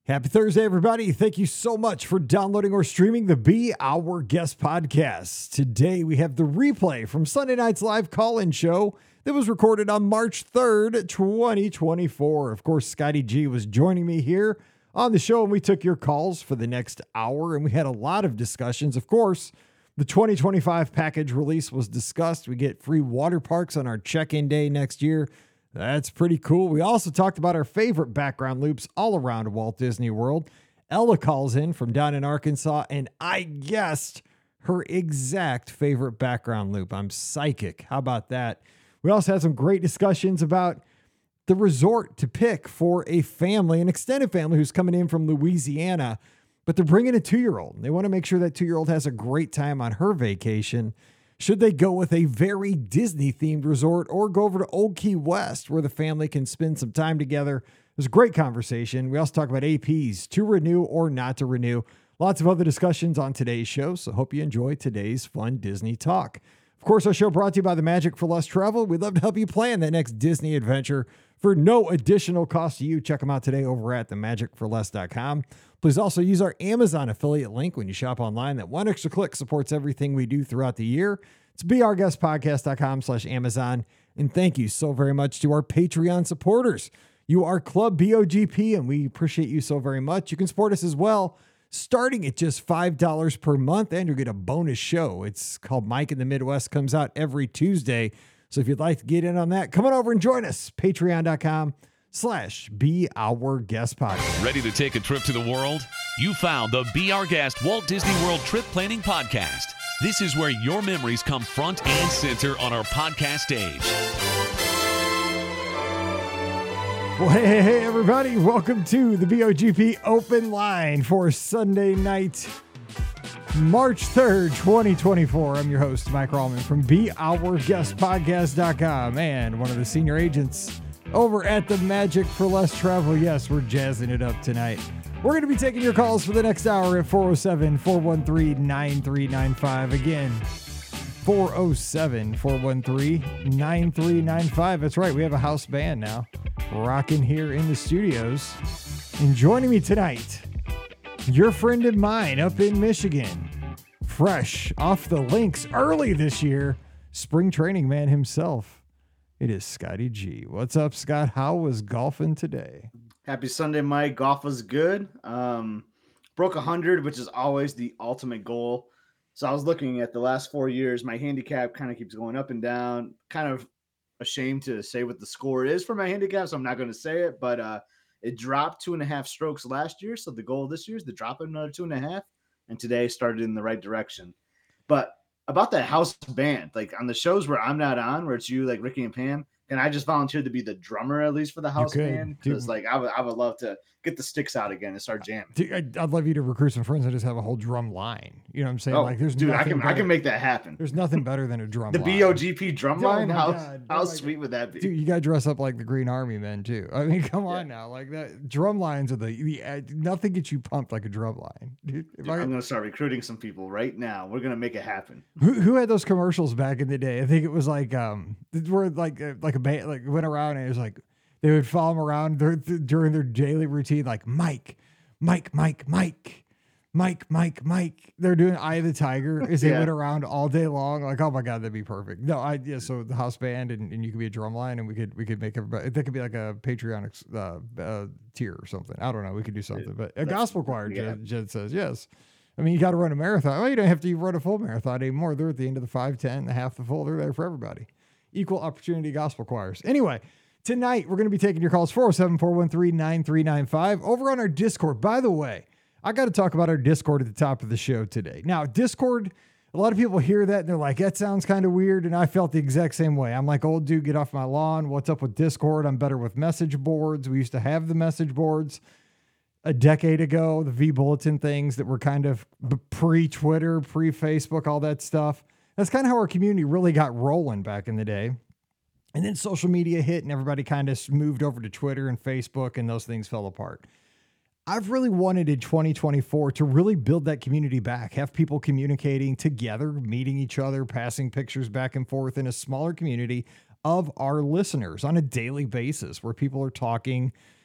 Happy Thursday, everybody. Thank you so much for downloading or streaming the Be Our Guest podcast. Today, we have the replay from Sunday night's live call-in show that was recorded on March 3rd, 2024. Of course, Scotty G was joining me here on the show, and we took your calls for the next hour, and we had a lot of discussions. Of course, the 2025 package release was discussed. We get free water parks on our check-in day next year. That's pretty cool. We also talked about our favorite background loops all around Walt Disney World. Ella calls in from down in Arkansas, and I guessed her exact favorite background loop. I'm psychic. How about that? We also had some great discussions about the resort to pick for a family, an extended family who's coming in from Louisiana, but they're bringing a 2-year-old. They want to make sure that 2-year-old has a great time on her vacation. Should they go with a very Disney-themed resort or go over to Old Key West where the family can spend some time together? It was a great conversation. We also talk about APs, to renew or not to renew. Lots of other discussions on today's show, so hope you enjoy today's fun Disney talk. Of course, our show brought to you by the Magic for Less Travel. We'd love to help you plan that next Disney adventure for no additional cost to you. Check them out today over at themagicforless.com. Please also use our Amazon affiliate link when you shop online. That one extra click supports everything we do throughout the year. It's beourguestpodcast.com/Amazon. And thank you so very much to our Patreon supporters. You are Club BOGP, and we appreciate you so very much. You can support us as well, starting at just $5 per month, and you'll get a bonus show. It's called Mike in the Midwest, comes out every Tuesday. So if you'd like to get in on that, come on over and join us. Patreon.com/beourguestpodcast. Ready to take a trip to the world? You found the Be Our Guest Walt Disney World Trip Planning Podcast. This is where your memories come front and center on our podcast stage. Well, hey, everybody. Welcome to the BOGP Open Line for Sunday night, March 3rd, 2024. I'm your host, Mike Rallman from BeOurGuestPodcast.com and one of the senior agents over at the Magic for Less Travel. Yes, we're jazzing it up tonight. We're going to be taking your calls for the next hour at 407-413-9395. Again, 407-413-9395. That's right. We have a house band now rocking here in the studios. And joining me tonight, your friend and mine up in Michigan, fresh off the links early this year, spring training man himself. It is Scotty G. What's up, Scott? How was golfing today? Happy Sunday, Mike. Golf was good. Broke 100, which is always the ultimate goal. So I was looking at the last 4 years. My handicap kind of keeps going up and down. Kind of ashamed to say what the score is for my handicap, so I'm not going to say it. But it dropped 2.5 strokes last year. So the goal this year is to drop it another 2.5. And today started in the right direction. But about that house band, like on the shows where I'm not on, where it's you, like Ricky and Pam, and I just volunteered to be the drummer at least for the house band because, like, I would love to get the sticks out again and start jamming. Dude, I'd love you to recruit some friends and just have a whole drum line. You know what I'm saying? Oh, like, there's dude, I can make that happen. There's nothing better than a drum the line. BOGP drum line. How God. Sweet would that be? Dude, you got to dress up like the Green Army men too. I mean, come on now, like that. Drum lines are the nothing gets you pumped like a drum line. Dude, I'm gonna start recruiting some people right now. We're gonna make it happen. Who had those commercials back in the day? I think it was like where like a band like went around and it was like they would follow them around during their daily routine, like Mike. They're doing Eye of the Tiger as they went around all day long. Like, oh my God, that'd be perfect. No, so the house band and you could be a drum line and we could make everybody, that could be like a Patreon tier or something. I don't know. We could do something, but a gospel choir, Jed says, yes. I mean, you got to run a marathon. Well, you don't have to run a full marathon anymore. They're at the end of the 5, 10, the half, the full. They're there for everybody. Equal opportunity gospel choirs. Anyway, tonight we're going to be taking your calls 407-413-9395 over on our Discord. By the way, I got to talk about our Discord at the top of the show today. Now, Discord, a lot of people hear that and they're like, that sounds kind of weird. And I felt the exact same way. I'm like, old dude, get off my lawn. What's up with Discord? I'm better with message boards. We used to have the message boards a decade ago, the V-Bulletin things that were kind of pre-Twitter, pre-Facebook, all that stuff. That's kind of how our community really got rolling back in the day. And then social media hit and everybody kind of moved over to Twitter and Facebook and those things fell apart. I've really wanted in 2024 to really build that community back, have people communicating together, meeting each other, passing pictures back and forth in a smaller community of our listeners on a daily basis where people are talking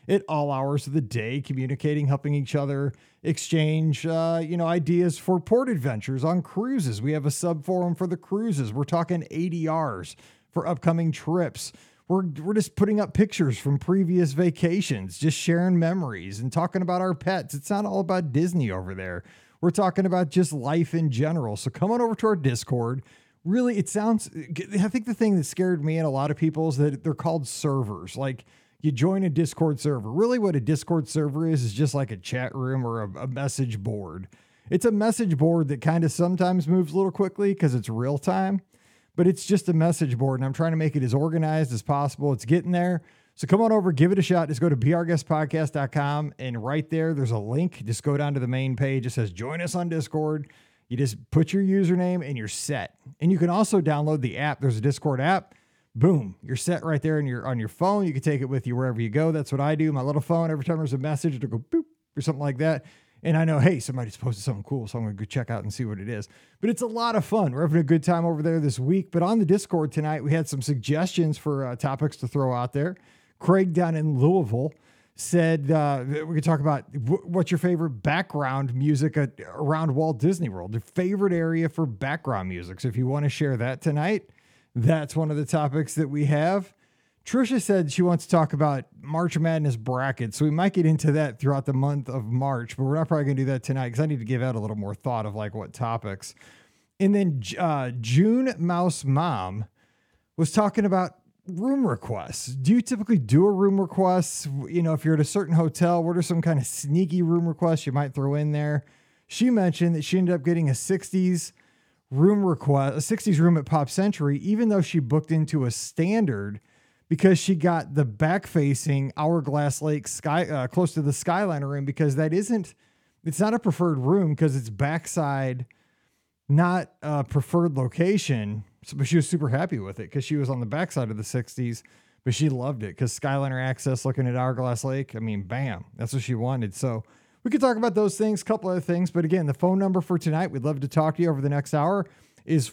at all hours of the day, communicating, helping each other exchange, ideas for port adventures on cruises. We have a sub forum for the cruises. We're talking ADRs for upcoming trips. We're just putting up pictures from previous vacations, just sharing memories and talking about our pets. It's not all about Disney over there. We're talking about just life in general. So come on over to our Discord. Really, I think the thing that scared me and a lot of people is that they're called servers. Like, you join a Discord server. Really what a Discord server is just like a chat room or a message board. It's a message board that kind of sometimes moves a little quickly because it's real time. But it's just a message board, and I'm trying to make it as organized as possible. It's getting there. So come on over, give it a shot. Just go to beourguestpodcast.com, and right there's a link. Just go down to the main page. It says, join us on Discord. You just put your username, and you're set. And you can also download the app. There's a Discord app. Boom, you're set right there on your phone. You can take it with you wherever you go. That's what I do. My little phone, every time there's a message, it'll go boop or something like that. And I know, hey, somebody's posted something cool, so I'm going to go check out and see what it is. But it's a lot of fun. We're having a good time over there this week. But on the Discord tonight, we had some suggestions for topics to throw out there. Craig down in Louisville said we could talk about what's your favorite background music around Walt Disney World, your favorite area for background music. So if you want to share that tonight, that's one of the topics that we have. Trisha said she wants to talk about March Madness brackets, so we might get into that throughout the month of March, but we're not probably going to do that tonight because I need to give out a little more thought of like what topics. And then June Mouse Mom was talking about room requests. Do you typically do a room request? You know, if you're at a certain hotel, what are some kind of sneaky room requests you might throw in there? She mentioned that she ended up getting a 60s room request, a 60s room at Pop Century, even though she booked into a standard, because she got the back-facing Hourglass Lake sky close to the Skyliner room, because it's not a preferred room because it's backside, not a preferred location. So, but she was super happy with it because she was on the backside of the 60s, but she loved it because Skyliner access looking at Hourglass Lake. I mean, bam, that's what she wanted. So we could talk about those things, a couple other things. But again, the phone number for tonight, we'd love to talk to you over the next hour, is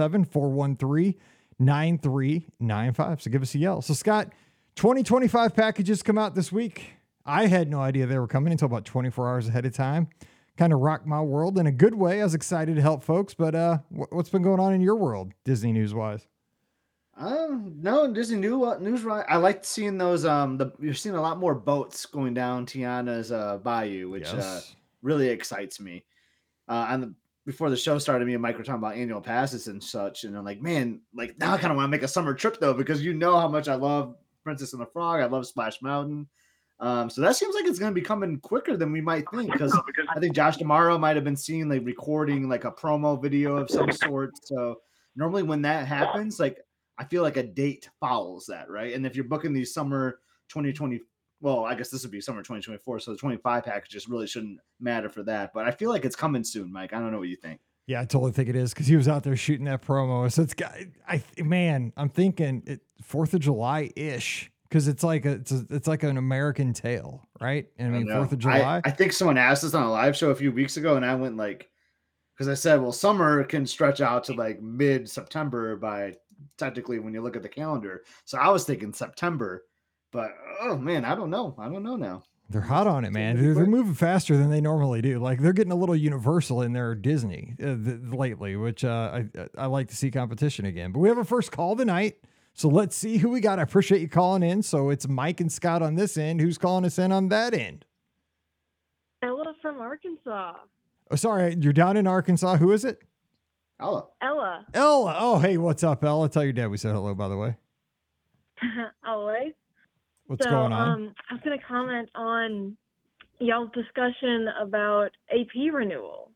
407-413-9395. So give us a yell. So Scott, 2025 packages come out this week. I had no idea they were coming until about 24 hours ahead of time. Kind of rocked my world in a good way. I was excited to help folks, but what's been going on in your world, Disney news wise? No, Disney news. I like seeing those. You're seeing a lot more boats going down Tiana's bayou, which really excites me. Before the show started, me and Mike were talking about annual passes and such, and I'm like, man, like now I kind of want to make a summer trip though, because you know how much I love Princess and the Frog. I love Splash Mountain. So that seems like it's going to be coming quicker than we might think, because I think Josh D'Amaro might have been seen like recording like a promo video of some sort. So normally when that happens, like I feel like a date follows that, right? And if you're booking these summer 2020, well, I guess this would be summer 2024, so the 25 packages really shouldn't matter for that. But I feel like it's coming soon, Mike. I don't know what you think. Yeah, I totally think it is, because he was out there shooting that promo. So I'm thinking 4th of July ish. Because it's like an American Tale, right? I mean, 4th of July. I think someone asked us on a live show a few weeks ago, and I went like, because I said, well, summer can stretch out to like mid-September by technically when you look at the calendar. So I was thinking September, but oh man, I don't know now. They're hot on it, man. They're moving faster than they normally do. Like they're getting a little Universal in their Disney lately, which I like to see competition again. But we have our first call tonight. So let's see who we got. I appreciate you calling in. So it's Mike and Scott on this end. Who's calling us in on that end? Ella from Arkansas. Oh, sorry. You're down in Arkansas. Who is it? Ella. Oh, hey, what's up, Ella? Tell your dad we said hello, by the way. Always. What's going on? I was going to comment on y'all's discussion about AP renewal.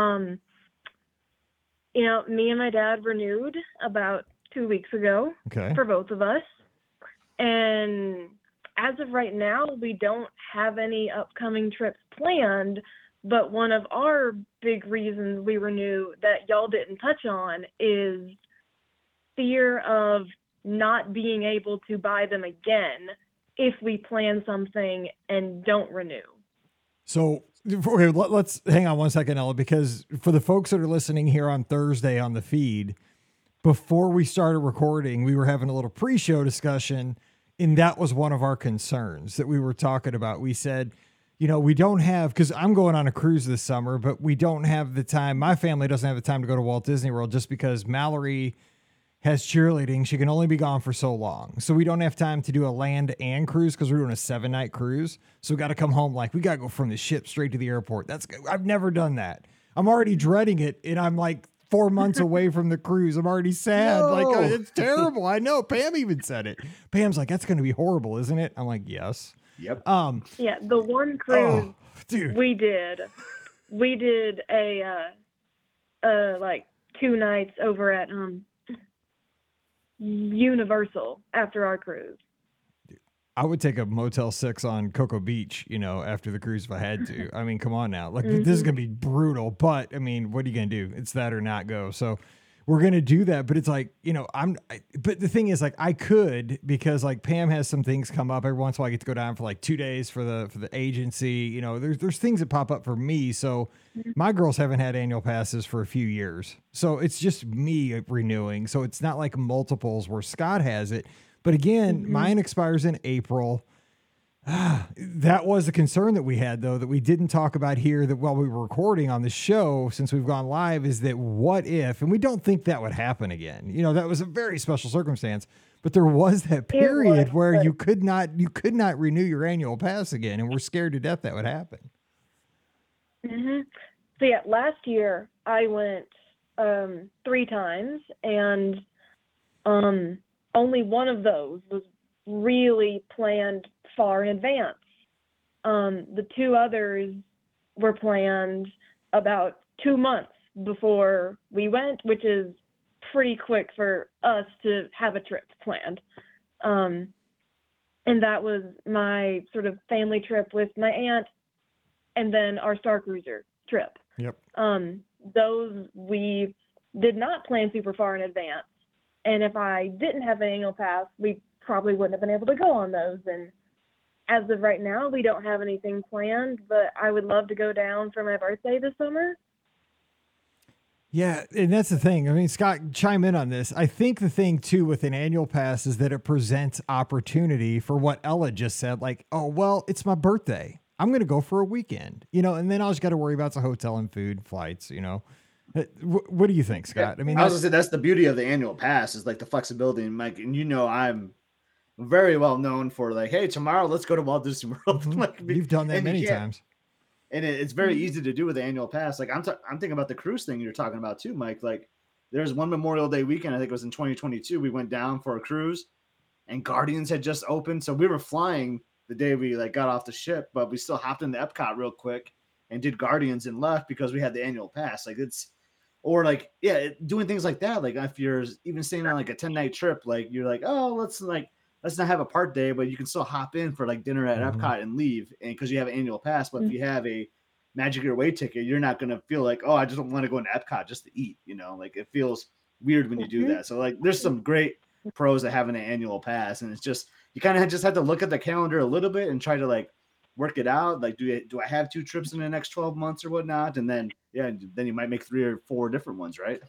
Me and my dad renewed about 2 weeks ago for both of us. And as of right now, we don't have any upcoming trips planned, but one of our big reasons we renew that y'all didn't touch on is fear of not being able to buy them again if we plan something and don't renew. So, okay, let's hang on one second, Ella, because for the folks that are listening here on Thursday on the feed, before we started recording, we were having a little pre-show discussion, And that was one of our concerns that we were talking about. We said, we don't have, because I'm going on a cruise this summer, but we don't have the time. My family doesn't have the time to go to Walt Disney World just because Mallory has cheerleading. She can only be gone for so long. So we don't have time to do a land and cruise because we're doing a 7-night cruise. So we got to come home. We got to go from the ship straight to the airport. I've never done that. I'm already dreading it. And I'm 4 months away from the cruise. I'm already sad. No. It's terrible. I know. Pam even said it. Pam's like, that's going to be horrible, isn't it? I'm like, yes. Yep. Yeah. The one cruise we did a 2 nights over at, Universal after our cruise. I would take a Motel 6 on Cocoa Beach, after the cruise if I had to. I mean, come on now. This is going to be brutal, but I mean, what are you going to do? It's that or not go. So we're going to do that, but it's but the thing is I could, because Pam has some things come up every once in a while. I get to go down for 2 days for the agency. There's things that pop up for me. So my girls haven't had annual passes for a few years. So it's just me renewing. So it's not like multiples where Scott has it. But again, mine expires in April. That was a concern that we had, though, that we didn't talk about here, that while we were recording on the show, since we've gone live, is that what if, and we don't think that would happen again. That was a very special circumstance, but there was that period where you could not renew your annual pass again, and we're scared to death that would happen. Mm-hmm. So yeah, last year I went 3 times, and only one of those was really planned far in advance. The 2 others were planned about 2 months before we went, which is pretty quick for us to have a trip planned. And that was my sort of family trip with my aunt, and then our Star Cruiser trip. Yep. Those we did not plan super far in advance. And if I didn't have an annual pass, we probably wouldn't have been able to go on those. And as of right now, we don't have anything planned, but I would love to go down for my birthday this summer. Yeah, and that's the thing. I mean, Scott, chime in on this. I think the thing, too, with an annual pass is that it presents opportunity for what Ella just said. It's my birthday. I'm going to go for a weekend, and then I just got to worry about the hotel and food, flights, What do you think, Scott? Yeah, I mean, I was gonna say that's the beauty of the annual pass is the flexibility, and Mike, and I'm very well known for hey, tomorrow let's go to Walt Disney World. You've done that many times, and it's very easy to do with the annual pass. I'm thinking about the cruise thing you're talking about too, Mike. There's one Memorial Day weekend, I think it was in 2022. We went down for a cruise, and Guardians had just opened, so we were flying the day we got off the ship, but we still hopped into Epcot real quick and did Guardians and left because we had the annual pass. Doing things like that. If you're even staying on a 10-night trip, you're oh, let's not have a part day, but you can still hop in for dinner at Epcot and leave, and because you have an annual pass. But if you have a Magic Your Way ticket, you're not gonna feel oh, I just don't want to go into Epcot just to eat. It feels weird when you do that. So there's some great pros to having an annual pass, and it's just you kind of just have to look at the calendar a little bit and try to work it out. Do I have 2 trips in the next 12 months or whatnot? And then you might make 3 or 4 different ones, right?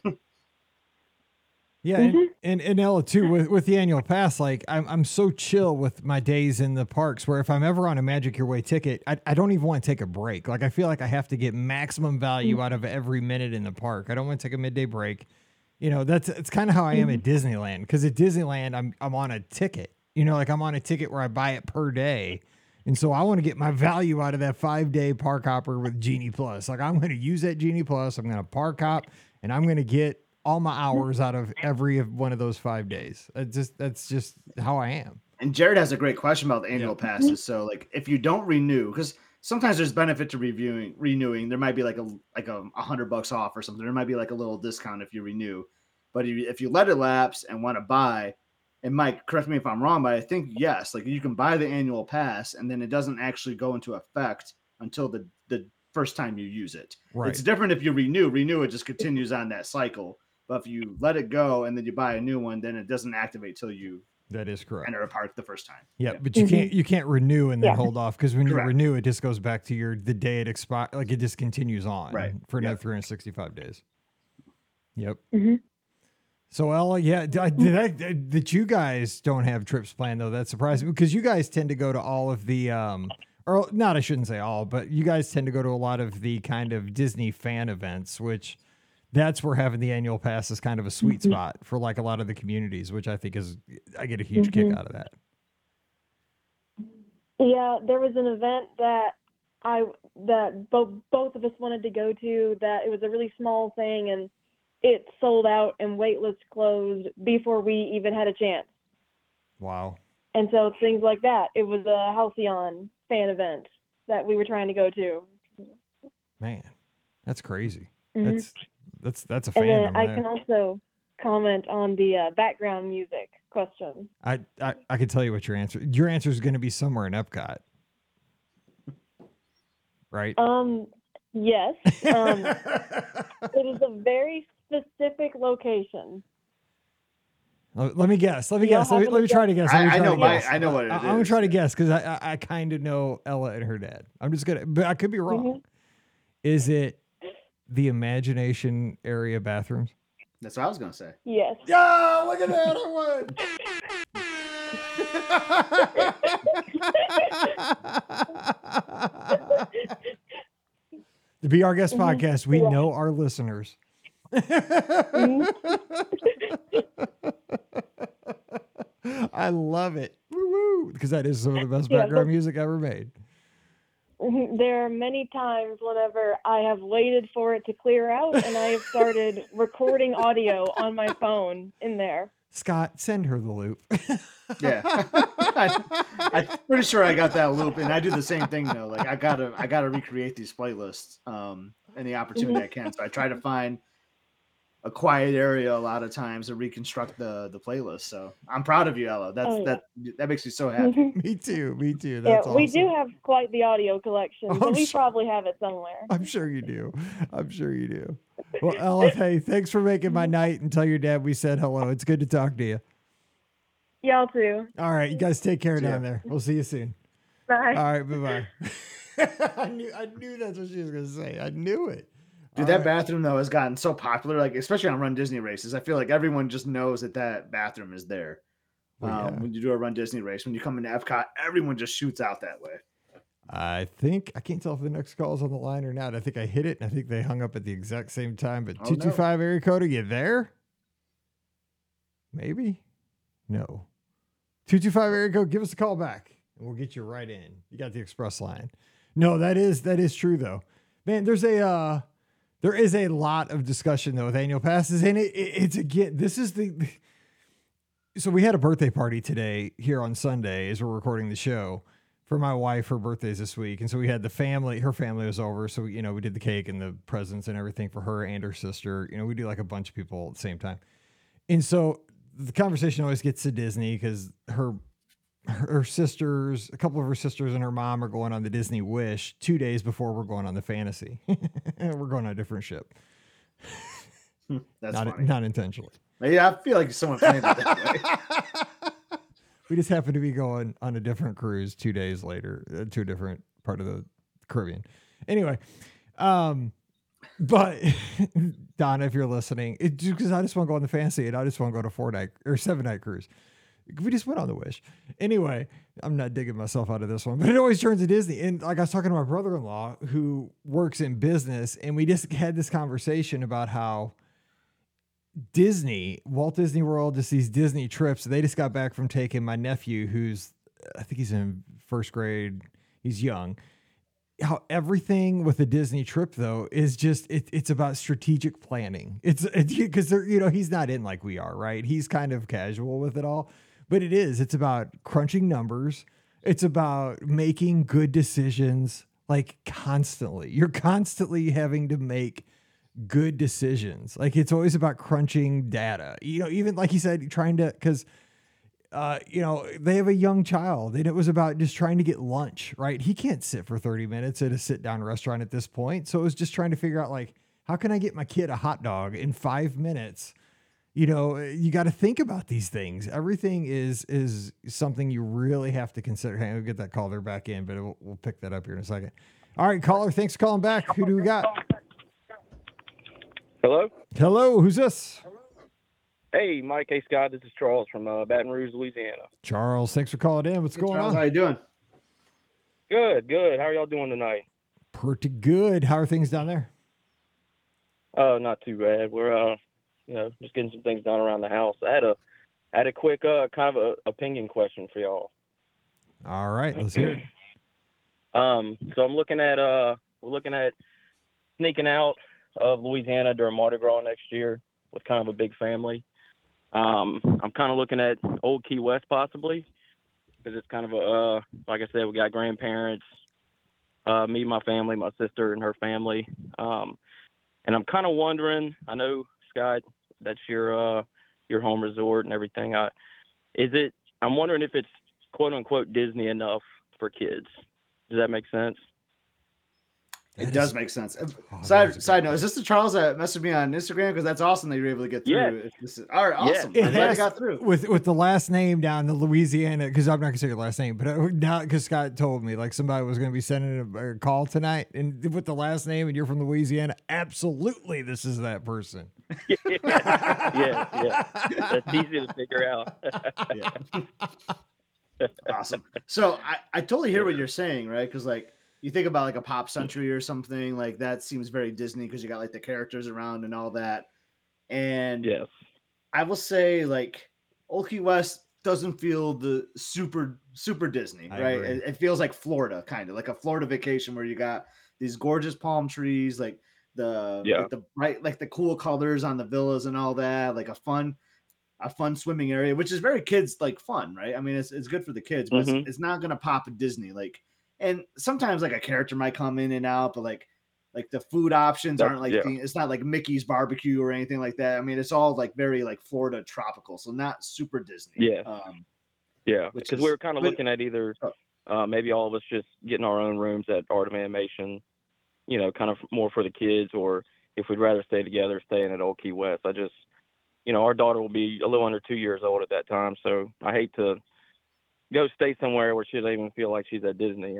Yeah. And Ella too, with the annual pass, I'm so chill with my days in the parks where if I'm ever on a Magic Your Way ticket, I don't even want to take a break. I feel like I have to get maximum value out of every minute in the park. I don't want to take a midday break. It's kind of how I am at Disneyland, because at Disneyland, I'm on a ticket, I'm on a ticket where I buy it per day. And so I want to get my value out of that 5-day park hopper with Genie Plus. I'm going to use that Genie Plus. I'm going to park hop, and I'm going to get all my hours out of every one of those 5 days. That's just how I am. And Jared has a great question about the annual passes. So if you don't renew, because sometimes there's benefit to renewing. There might be a $100 off or something. There might be a little discount if you renew. But if you let it lapse and want to buy, and Mike, correct me if I'm wrong, but I think yes, you can buy the annual pass and then it doesn't actually go into effect until the first time you use it. Right. It's different if you renew it just continues on that cycle. But if you let it go and then you buy a new one, then it doesn't activate till you that is correct enter a park the first time. Yeah, but you can't renew and then hold off, because when you renew, it just goes back to the day it expires. It just continues on for another 365 days. Yep. So Ella, yeah, that you guys don't have trips planned though. That's surprising because you guys tend to go to all of the, or not, I shouldn't say all, but you guys tend to go to a lot of the kind of Disney fan events, which that's where having the annual pass is kind of a sweet spot for like a lot of the communities, which I think I get a huge kick out of that. Yeah, there was an event that both of us wanted to go to. That it was a really small thing, and it sold out and waitlist closed before we even had a chance. Wow. And so things like that. It was a Halcyon fan event that we were trying to go to. Man, that's crazy. Mm-hmm. That's a fan. And then I can also comment on the background music question. I can tell you what your answer is going to be somewhere in Epcot. Right? Yes. It is a very specific location. Let me guess. Let me try to guess. I know what it is. I'm going to try to guess because I kind of know Ella and her dad. I'm just going to, but I could be wrong. Mm-hmm. Is it the Imagination area bathrooms? That's what I was going to say. Yes. Oh, look at that. I won. The Be Our Guest podcast. We know our listeners. I love it. Woo-woo. Because that is some of the best background music ever made. There are many times whenever I have waited for it to clear out and I have started recording audio on my phone in there. Scott, send her the loop. Yeah. I'm pretty sure I got that loop, and I do the same thing though. Like I gotta recreate these playlists any opportunity I can. So I try to find a quiet area a lot of times to reconstruct the playlist. So I'm proud of you, Ella. That makes me so happy. Me too. That's awesome. We do have quite the audio collection, but we probably have it somewhere. I'm sure you do. Well, Ella, hey, thanks for making my night, and tell your dad we said hello. It's good to talk to you. Y'all too. All right, you guys take care down there. We'll see you soon. Bye. All right, bye-bye. I knew that's what she was going to say. I knew it. Dude, that bathroom, though, has gotten so popular, like especially on Run Disney races. I feel like everyone just knows that bathroom is there. When you do a Run Disney race, when you come into Epcot, everyone just shoots out that way. I can't tell if the next call is on the line or not. I think I hit it, and I think they hung up at the exact same time. But 225 area code, are you there? Maybe? No. 225 area code, give us a call back, and we'll get you right in. You got the express line. No, that is true, though. Man, there is a lot of discussion, though, with annual passes, and it's again, so we had a birthday party today here on Sunday as we're recording the show for my wife. Her birthday's this week, and so we had her family was over, so we did the cake and the presents and everything for her and her sister. We do like a bunch of people at the same time, and so the conversation always gets to Disney because her sisters, a couple of her sisters and her mom are going on the Disney Wish 2 days before we're going on the Fantasy. We're going on a different ship. That's funny. Not intentionally. Yeah, I feel like someone planned it that way. We just happen to be going on a different cruise 2 days later to a different part of the Caribbean. Anyway, but Donna, if you're listening, because I just want to go on the Fantasy and I just want to go to 4-night or 7-night cruise. We just went on the Wish. Anyway, I'm not digging myself out of this one, but it always turns to Disney. And like I was talking to my brother-in-law who works in business, and we just had this conversation about how Walt Disney World, just these Disney trips. They just got back from taking my nephew, I think he's in first grade. He's young. How everything with a Disney trip though is just, it's about strategic planning. It's because he's not in like we are, right? He's kind of casual with it all. But it's about crunching numbers. It's about making good decisions, like constantly. You're constantly having to make good decisions. Like it's always about crunching data. Even like he said, because they have a young child, and it was about just trying to get lunch, right? He can't sit for 30 minutes at a sit-down restaurant at this point. So it was just trying to figure out, like, how can I get my kid a hot dog in 5 minutes? You got to think about these things. Everything is something you really have to consider. Hey, we'll get that caller back in, but we'll pick that up here in a second. All right, caller, thanks for calling back. Who do we got? Hello? Hello, who's this? Hey, Mike. Hey, Scott. This is Charles from Baton Rouge, Louisiana. Charles, thanks for calling in. What's going on? How you doing? Good, good. How are y'all doing tonight? Pretty good. How are things down there? Not too bad. We're just getting some things done around the house. I had a quick kind of a opinion question for y'all. All right, let's hear it. So I'm looking at we're looking at sneaking out of Louisiana during Mardi Gras next year with kind of a big family. I'm kind of looking at Old Key West possibly, because it's kind of a like I said, we got grandparents, me, my family, my sister and her family, and I'm kind of wondering. I know, Scott, that's your home resort and everything. I'm wondering if it's quote unquote Disney enough for kids. Does that make sense? It does make sense. Side note, is this the Charles that messaged me on Instagram? Because that's awesome that you were able to get through. Yeah. All right, awesome. Yeah. I'm glad I got through. With the last name down in Louisiana, because I'm not going to say your last name, but now because Scott told me like somebody was going to be sending a call tonight, and with the last name and you're from Louisiana, absolutely this is that person. yeah. That's easy to figure out. Awesome. So I totally hear what you're saying, right? Because like, you think about like a Pop Century or something like that seems very Disney because you got like the characters around and all that. And yes, I will say like Old Key West doesn't feel the super Disney, right? It feels like Florida, kind of like a Florida vacation where you got these gorgeous palm trees, like the bright, like the cool colors on the villas and all that, like a fun swimming area, which is very kids like fun, right? I mean, it's good for the kids, but it's not gonna pop at Disney like. And sometimes like a character might come in and out, but like the food options aren't like it's not like Mickey's barbecue or anything like that. I mean, it's all like very like Florida tropical, so not super Disney. Because we were kind of looking at either maybe all of us just getting our own rooms at Art of Animation, kind of more for the kids, or if we'd rather stay together, staying at Old Key West. I just, our daughter will be a little under 2 years old at that time, so I hate to go stay somewhere where she doesn't even feel like she's at Disney,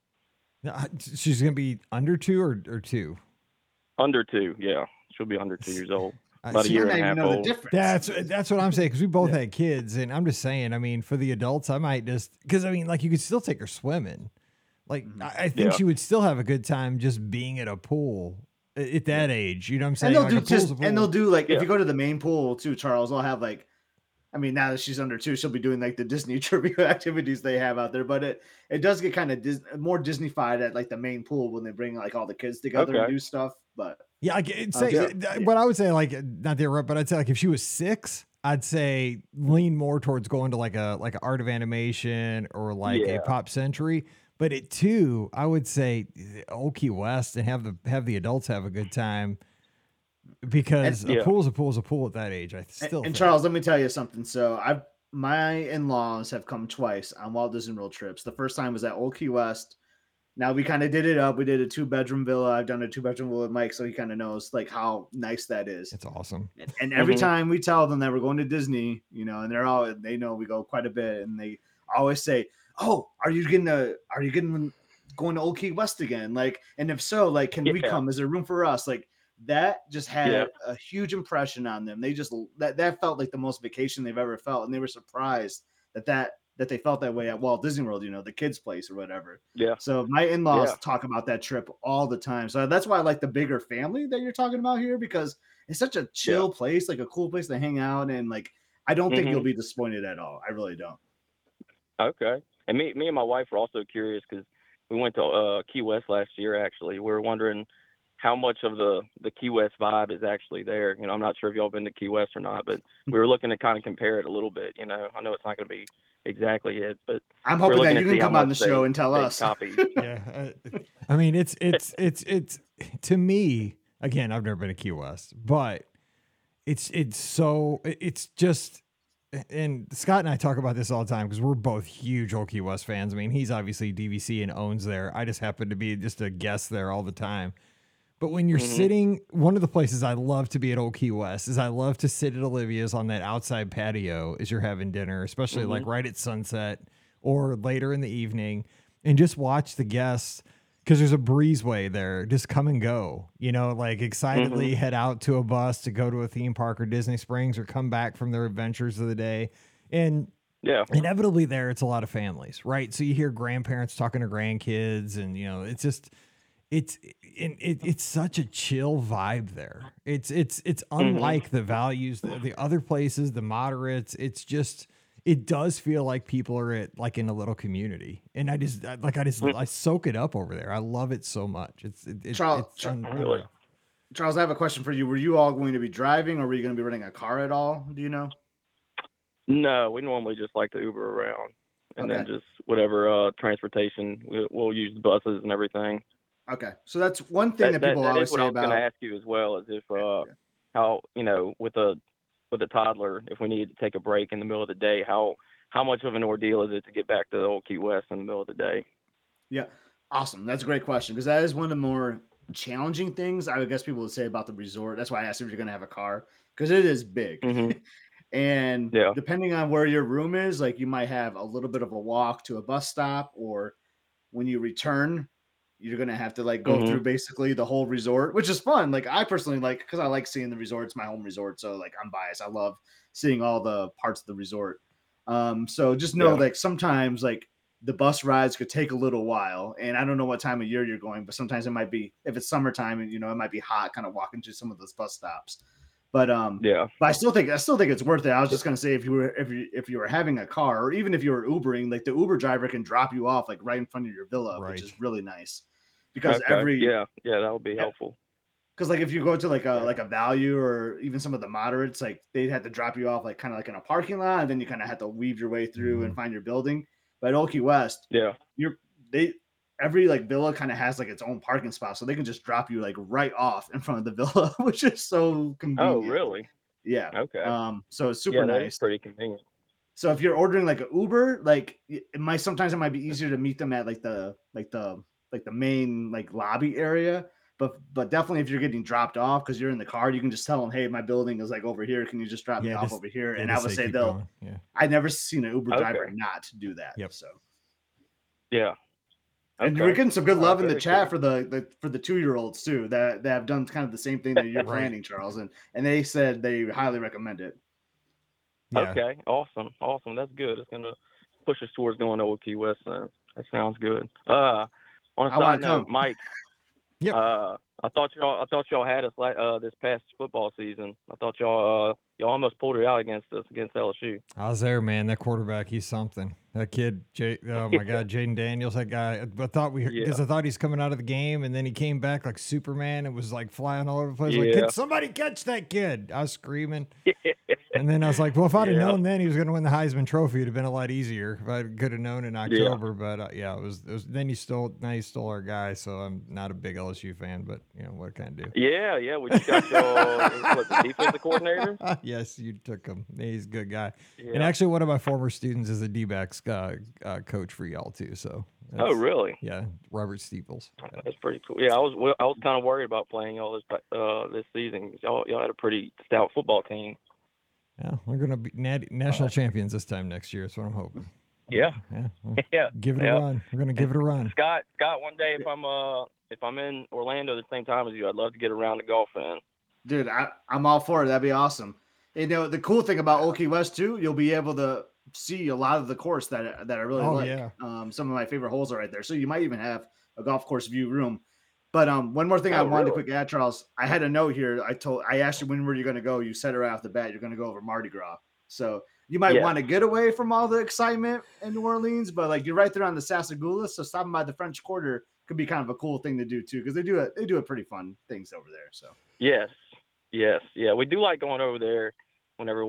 She's going to be under 2 or 2? Under 2, yeah. She'll be under 2 years old. About a year and a half old. That's what I'm saying, because we both had kids, and I'm just saying, I mean, for the adults, I might just, because I mean, like you could still take her swimming. Like, I think she would still have a good time just being at a pool at that age. You know what I'm saying? And they'll do like, if you go to the main pool too, Charles, they'll have like, I mean, now that she's under 2, she'll be doing like the Disney trivia activities they have out there. But it does get kind of more Disney-fied at like the main pool when they bring like all the kids together and do stuff. But yeah, what I would say, like, not the interrupt, but I'd say like if she was 6, I'd say lean more towards going to like a Art of Animation or like a Pop Century. But at 2, I would say Old Key West and have the adults have a good time. Because a pool's a pool at that age. I still think. Charles, let me tell you something. So my in-laws have come twice on Walt Disney World trips. The first time was at Old Key West. Now we kind of did it up. We did a 2-bedroom villa. I've done a 2-bedroom villa with Mike, so he kind of knows like how nice that is. It's awesome. And every time we tell them that we're going to Disney, and they know we go quite a bit, and they always say, "Oh, are you going to Old Key West again? Like, and if so, like, can we come? Is there room for us?" Like. That just had a huge impression on them. They just that felt like the most vacation they've ever felt, and they were surprised that they felt that way at Walt Disney World, the kids' place or whatever. Yeah. So my in-laws talk about that trip all the time. So that's why I like the bigger family that you're talking about here, because it's such a chill place, like a cool place to hang out, and like I don't think you'll be disappointed at all. I really don't. Okay. And me and my wife were also curious because we went to Key West last year. Actually, we were wondering how much of the Key West vibe is actually there. I'm not sure if y'all been to Key West or not, but we were looking to kind of compare it a little bit. I know it's not going to be exactly it, but I'm hoping that you can come on the show and tell us. Yeah, I mean, it's to me, again, I've never been to Key West, but it's just, and Scott and I talk about this all the time because we're both huge Old Key West fans. I mean, he's obviously DVC and owns there. I just happen to be just a guest there all the time. But when you're sitting, one of the places I love to be at Old Key West is I love to sit at Olivia's on that outside patio as you're having dinner, especially like right at sunset or later in the evening, and just watch the guests because there's a breezeway there. Just come and go, like excitedly head out to a bus to go to a theme park or Disney Springs or come back from their adventures of the day. And inevitably there, it's a lot of families, right? So you hear grandparents talking to grandkids and, it's just, it's such a chill vibe there. It's unlike the values, the other places, the moderates. It's just, it does feel like people are in a little community, and I soak it up over there. I love it so much. Charles, I have a question for you. Were you all going to be driving, or were you going to be renting a car at all? Do you know? No, we normally just like to Uber around, and then just whatever transportation we'll use the buses and everything. Okay, so that's one thing that people always say about. I was going to ask you as well, is if how with a toddler, if we need to take a break in the middle of the day, how much of an ordeal is it to get back to the old Key West in the middle of the day? Yeah, awesome. That's a great question, because that is one of the more challenging things I would guess people would say about the resort. That's why I asked if you're going to have a car, because it is big. And depending on where your room is, like you might have a little bit of a walk to a bus stop, or when you return, you're going to have to go through basically the whole resort, which is fun. Like I personally because I like seeing the resort. It's my home resort. So I'm biased. I love seeing all the parts of the resort. So just know sometimes the bus rides could take a little while, and I don't know what time of year you're going, but sometimes it might be, if it's summertime and, it might be hot kind of walking to some of those bus stops. But but I still think it's worth it. I was just going to say, if you were having a car, or even if you were Ubering, the Uber driver can drop you off right in front of your villa, which is really nice. Because that would be helpful. Because if you go to a Value, or even some of the moderates, they'd have to drop you off kind of in a parking lot, and then you kind of have to weave your way through and find your building. But at Old Key West, every villa kind of has its own parking spot, so they can just drop you right off in front of the villa, which is so convenient. Oh, really? Yeah. Okay. So it's super nice. That's pretty convenient. So if you're ordering an Uber, it might be easier to meet them at the main lobby area, but definitely if you're getting dropped off because you're in the car, you can just tell them, hey, my building is over here, can you just drop me off over here? And I would say I've never seen an Uber driver not do that. So and we're getting some good love in the chat for the 2-year-olds too, that have done kind of the same thing that you're planning, Charles, and they said they highly recommend it. Okay, awesome, that's good. It's gonna push us towards going to Old Key West then. That sounds good. On a side note, Mike, I thought y'all had us this past football season. I thought y'all almost pulled it out against LSU. I was there, man. That quarterback, he's something. That kid, oh my God, Jaden Daniels, that guy. I thought he's coming out of the game, and then he came back like Superman and was flying all over the place. Can somebody catch that kid? I was screaming. And then I was like, well, if I'd have known then he was going to win the Heisman Trophy, it'd have been a lot easier if I could have known in October. But it was. Then he stole our guy, so I'm not a big LSU fan. But what can I do? Yeah. We just got the defensive coordinator. Yes, you took him. He's a good guy. Yeah. And actually, one of my former students is a D-backs coach for y'all too. So. Oh, really? Yeah, Robert Steeples. Yeah. That's pretty cool. Yeah, I was kind of worried about playing y'all this season. Y'all had a pretty stout football team. Yeah, we're gonna be national champions this time next year. That's what I'm hoping. Yeah. Give it a run. We're gonna give it a run. Scott, one day if I'm in Orlando at the same time as you, I'd love to get around to golf in. Dude, I'm all for it. That'd be awesome. The cool thing about Old Key West too, you'll be able to see a lot of the course that I really like. Yeah. Some of my favorite holes are right there. So you might even have a golf course view room. But one more thing I wanted to quick add, Charles. I had a note here. I asked you when were you going to go. You said it right off the bat. You're going to go over Mardi Gras. So you might want to get away from all the excitement in New Orleans, but you're right there on the Sassagoula. So stopping by the French Quarter could be kind of a cool thing to do too, because they do a pretty fun things over there. So yes, yeah, we do like going over there whenever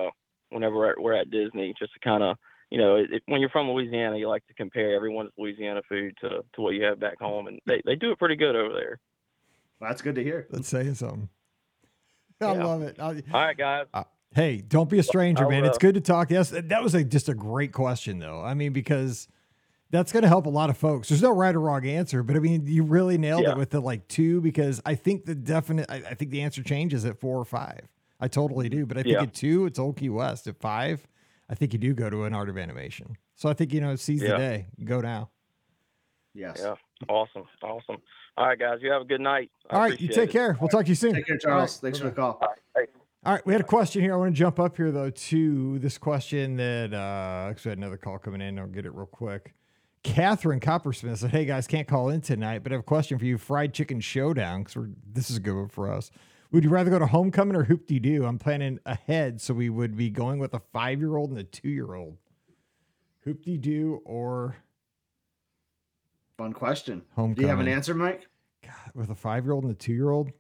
we're at Disney, just to kind of. When you're from Louisiana, you like to compare everyone's Louisiana food to what you have back home, and they do it pretty good over there. Well, that's good to hear. Let's say something. I love it. All right, guys. Hey, don't be a stranger, man. It's good to talk. Yes, that was just a great question, though. I mean, because that's going to help a lot of folks. There's no right or wrong answer, but I mean, you really nailed it with the 2, because I think I think the answer changes at 4 or 5. I totally do, but I think at 2, it's Old Key West. At 5. I think you do go to an Art of Animation. So I think, seize the day. Go now. Yes. Yeah. Awesome. All right, guys. You have a good night. All right, you take care. We'll talk to you soon. Take care, Charles. Thanks for the call. All right, we had a question here. I want to jump up here, though, to this question that actually had another call coming in. I'll get it real quick. Catherine Coppersmith said, hey, guys, can't call in tonight, but I have a question for you. Fried chicken showdown, because this is a good one for us. Would you rather go to homecoming or hoop-de-doo? I'm planning ahead, so we would be going with a 5-year-old and a 2-year-old. Hoop-de-doo or... Fun question. Homecoming. Do you have an answer, Mike? God, with a 5-year-old and a 2-year-old?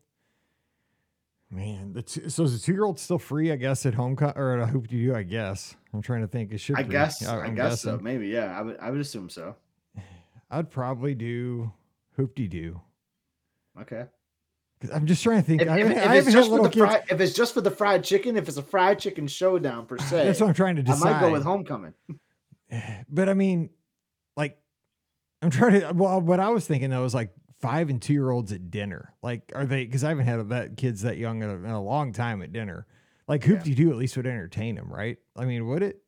Man, so is the 2-year-old still free, I guess, at homecoming or at a hoop-de-doo, I guess? I'm trying to think. It should be. I guess so. Maybe, yeah. I would assume so. I'd probably do hoop-de-doo. Okay. I'm just trying to think. If it's just for the fried chicken, if it's a fried chicken showdown per se, that's what I'm trying to decide. I might go with homecoming. But I mean, like, I'm trying to. Well, what I was thinking though was like 5 and 2-year-olds at dinner. Like, are they? Because I haven't had kids that young in a long time at dinner. Like hoop-de-doo at least would entertain them, right? I mean, would it?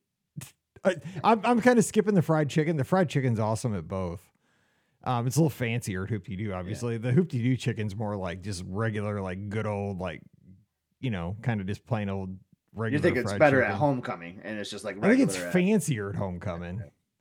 I'm kind of skipping the fried chicken. The fried chicken's awesome at both. It's a little fancier at hoop-de-doo, obviously. Yeah. The hoop-de-doo chicken's more like just regular, like good old, like, kind of just plain old regular. You think it's better chicken. At homecoming, and it's just like regular. I think it's fancier at homecoming.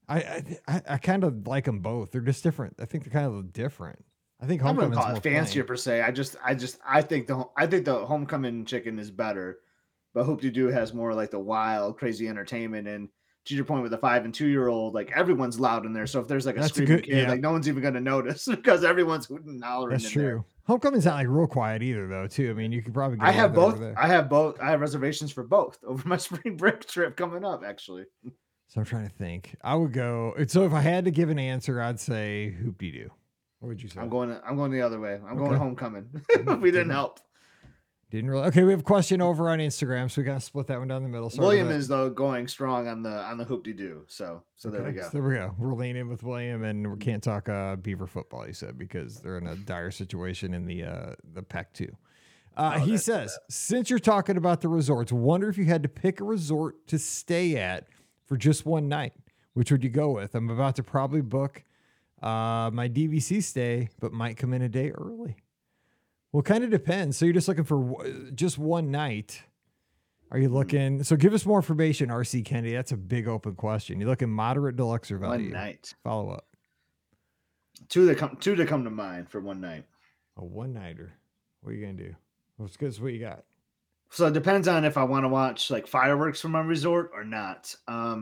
I kind of like them both. They're just different. I think they're kind of different. I think homecoming's more fancier plain. Per se. I think the homecoming chicken is better, but hoop-de-doo has more like the wild, crazy entertainment. And to your point with the 5 and 2-year-old, like everyone's loud in there. So if there's like a screaming kid, like no one's even going to notice because everyone's hooting and hollering. That's true. There. Homecoming's not like real quiet either, though. Too. I mean, you could probably. I have both. I have reservations for both over my spring break trip coming up. Actually. So I'm trying to think. I would go. So if I had to give an answer, I'd say hoop-de-doo. What would you say? I'm going the other way. I'm going homecoming. We didn't help. Didn't really. Okay, we have a question over on Instagram, so we got to split that one down the middle. Sorry William is though going strong on the hoop-de-doo. So there we go. So there we go. We're leaning with William, and we can't talk Beaver football. He said because they're in a dire situation in the Pac-2. He says, since you're talking about the resorts, wonder if you had to pick a resort to stay at for just one night, which would you go with? I'm about to probably book my DVC stay, but might come in a day early. Well, kind of depends. So you're just looking for just one night. Are you looking? So give us more information, RC Kennedy. That's a big open question. You looking moderate, deluxe, or value? One night. Follow up. Two to come to mind for one night. A one-nighter. What are you gonna do? What's good? What you got? So it depends on if I want to watch like fireworks from my resort or not.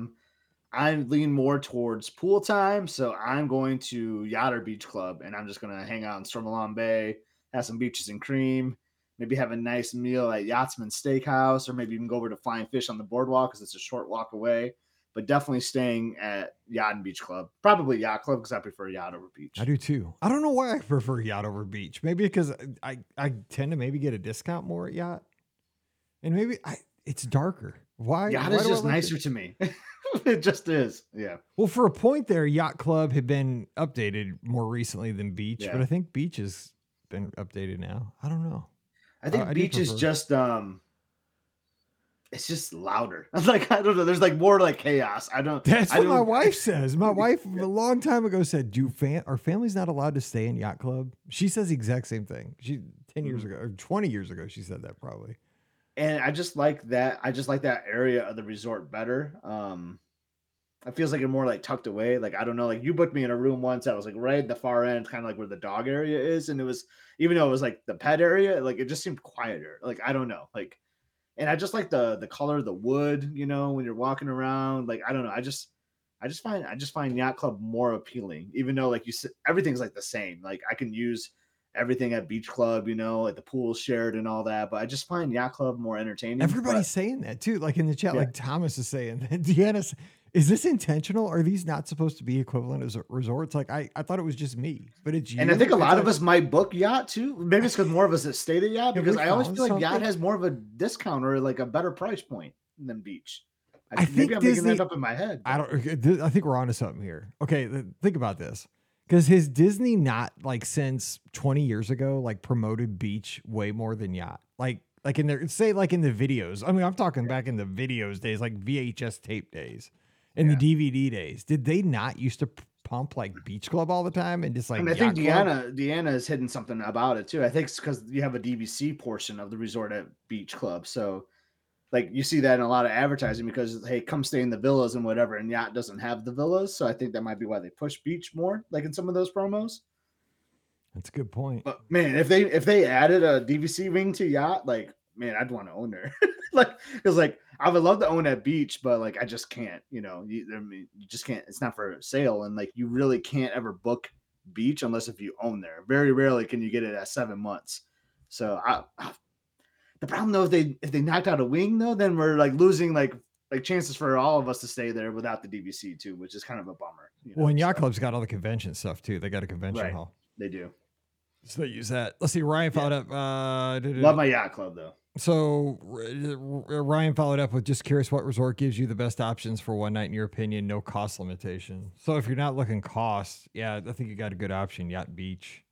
I lean more towards pool time, so I'm going to Yachter Beach Club, and I'm just going to hang out in Stormalong Bay, have some beaches and cream, maybe have a nice meal at Yachtsman Steakhouse, or maybe even go over to Flying Fish on the boardwalk because it's a short walk away, but definitely staying at Yacht and Beach Club. Probably Yacht Club because I prefer yacht over beach. I do too. I don't know why I prefer yacht over beach. Maybe because I tend to maybe get a discount more at yacht, and maybe it's darker. Why? Yacht is just nicer to me. It just is. Yeah. Well, for a point there, Yacht Club had been updated more recently than Beach, but I think Beach has been updated now. I don't know. I think Beach is just it's just louder. Like I don't know. There's like more like chaos. That's what my wife says. My wife a long time ago said, "Are families not allowed to stay in Yacht Club?" She says the exact same thing. 10 years ago or 20 years ago, she said that probably. And I just like that. I just like that area of the resort better. It feels like you're more like tucked away. Like, I don't know, like you booked me in a room once that was like right at the far end, kind of like where the dog area is. And it was, even though it was like the pet area, like it just seemed quieter. Like, I don't know. Like, and I just like the color of the wood, when you're walking around, like, I don't know. I just find Yacht Club more appealing, even though like you said, everything's like the same. Like I can use everything at Beach Club, like the pool's shared and all that, but I just find Yacht Club more entertaining. Everybody's saying that too. Like in the chat, like Thomas is saying that. Deanna, is this intentional? Are these not supposed to be equivalent as resorts? Like I thought it was just me, but it's you. And I think a lot of us might book Yacht too. Maybe it's because more of us have stayed at Yacht, because I always feel like Yacht has more of a discount or like a better price point than Beach. I think I'm making that up in my head. I think we're onto something here. Okay, think about this. Because has Disney not like since 20 years ago like promoted Beach way more than Yacht? Like in their like in the videos. I mean, I'm talking back in the videos days, like VHS tape days and the DVD days. Did they not used to pump like Beach Club all the time and just like. And I think Deanna is hidden something about it too. I think it's because you have a DVC portion of the resort at Beach Club, so like you see that in a lot of advertising because hey, come stay in the villas and whatever. And Yacht doesn't have the villas, so I think that might be why they push Beach more, like in some of those promos. That's a good point. But man, if they added a DVC ring to Yacht, like man, I'd want to own her. Like because like I would love to own that Beach, but like I just can't. You know, you just can't. It's not for sale, and like you really can't ever book Beach unless if you own there. Very rarely can you get it at 7 months. So the problem though, if they knocked out a wing though, then we're like losing like chances for all of us to stay there without the DVC too, which is kind of a bummer. You know? Well, and Yacht Club's got all the convention stuff too. They got a convention hall. They do. So they use that. Let's see. Ryan followed up. Love my Yacht Club though. So Ryan followed up with just curious what resort gives you the best options for one night in your opinion, no cost limitation. So if you're not looking cost, yeah, I think you got a good option. Yacht Beach.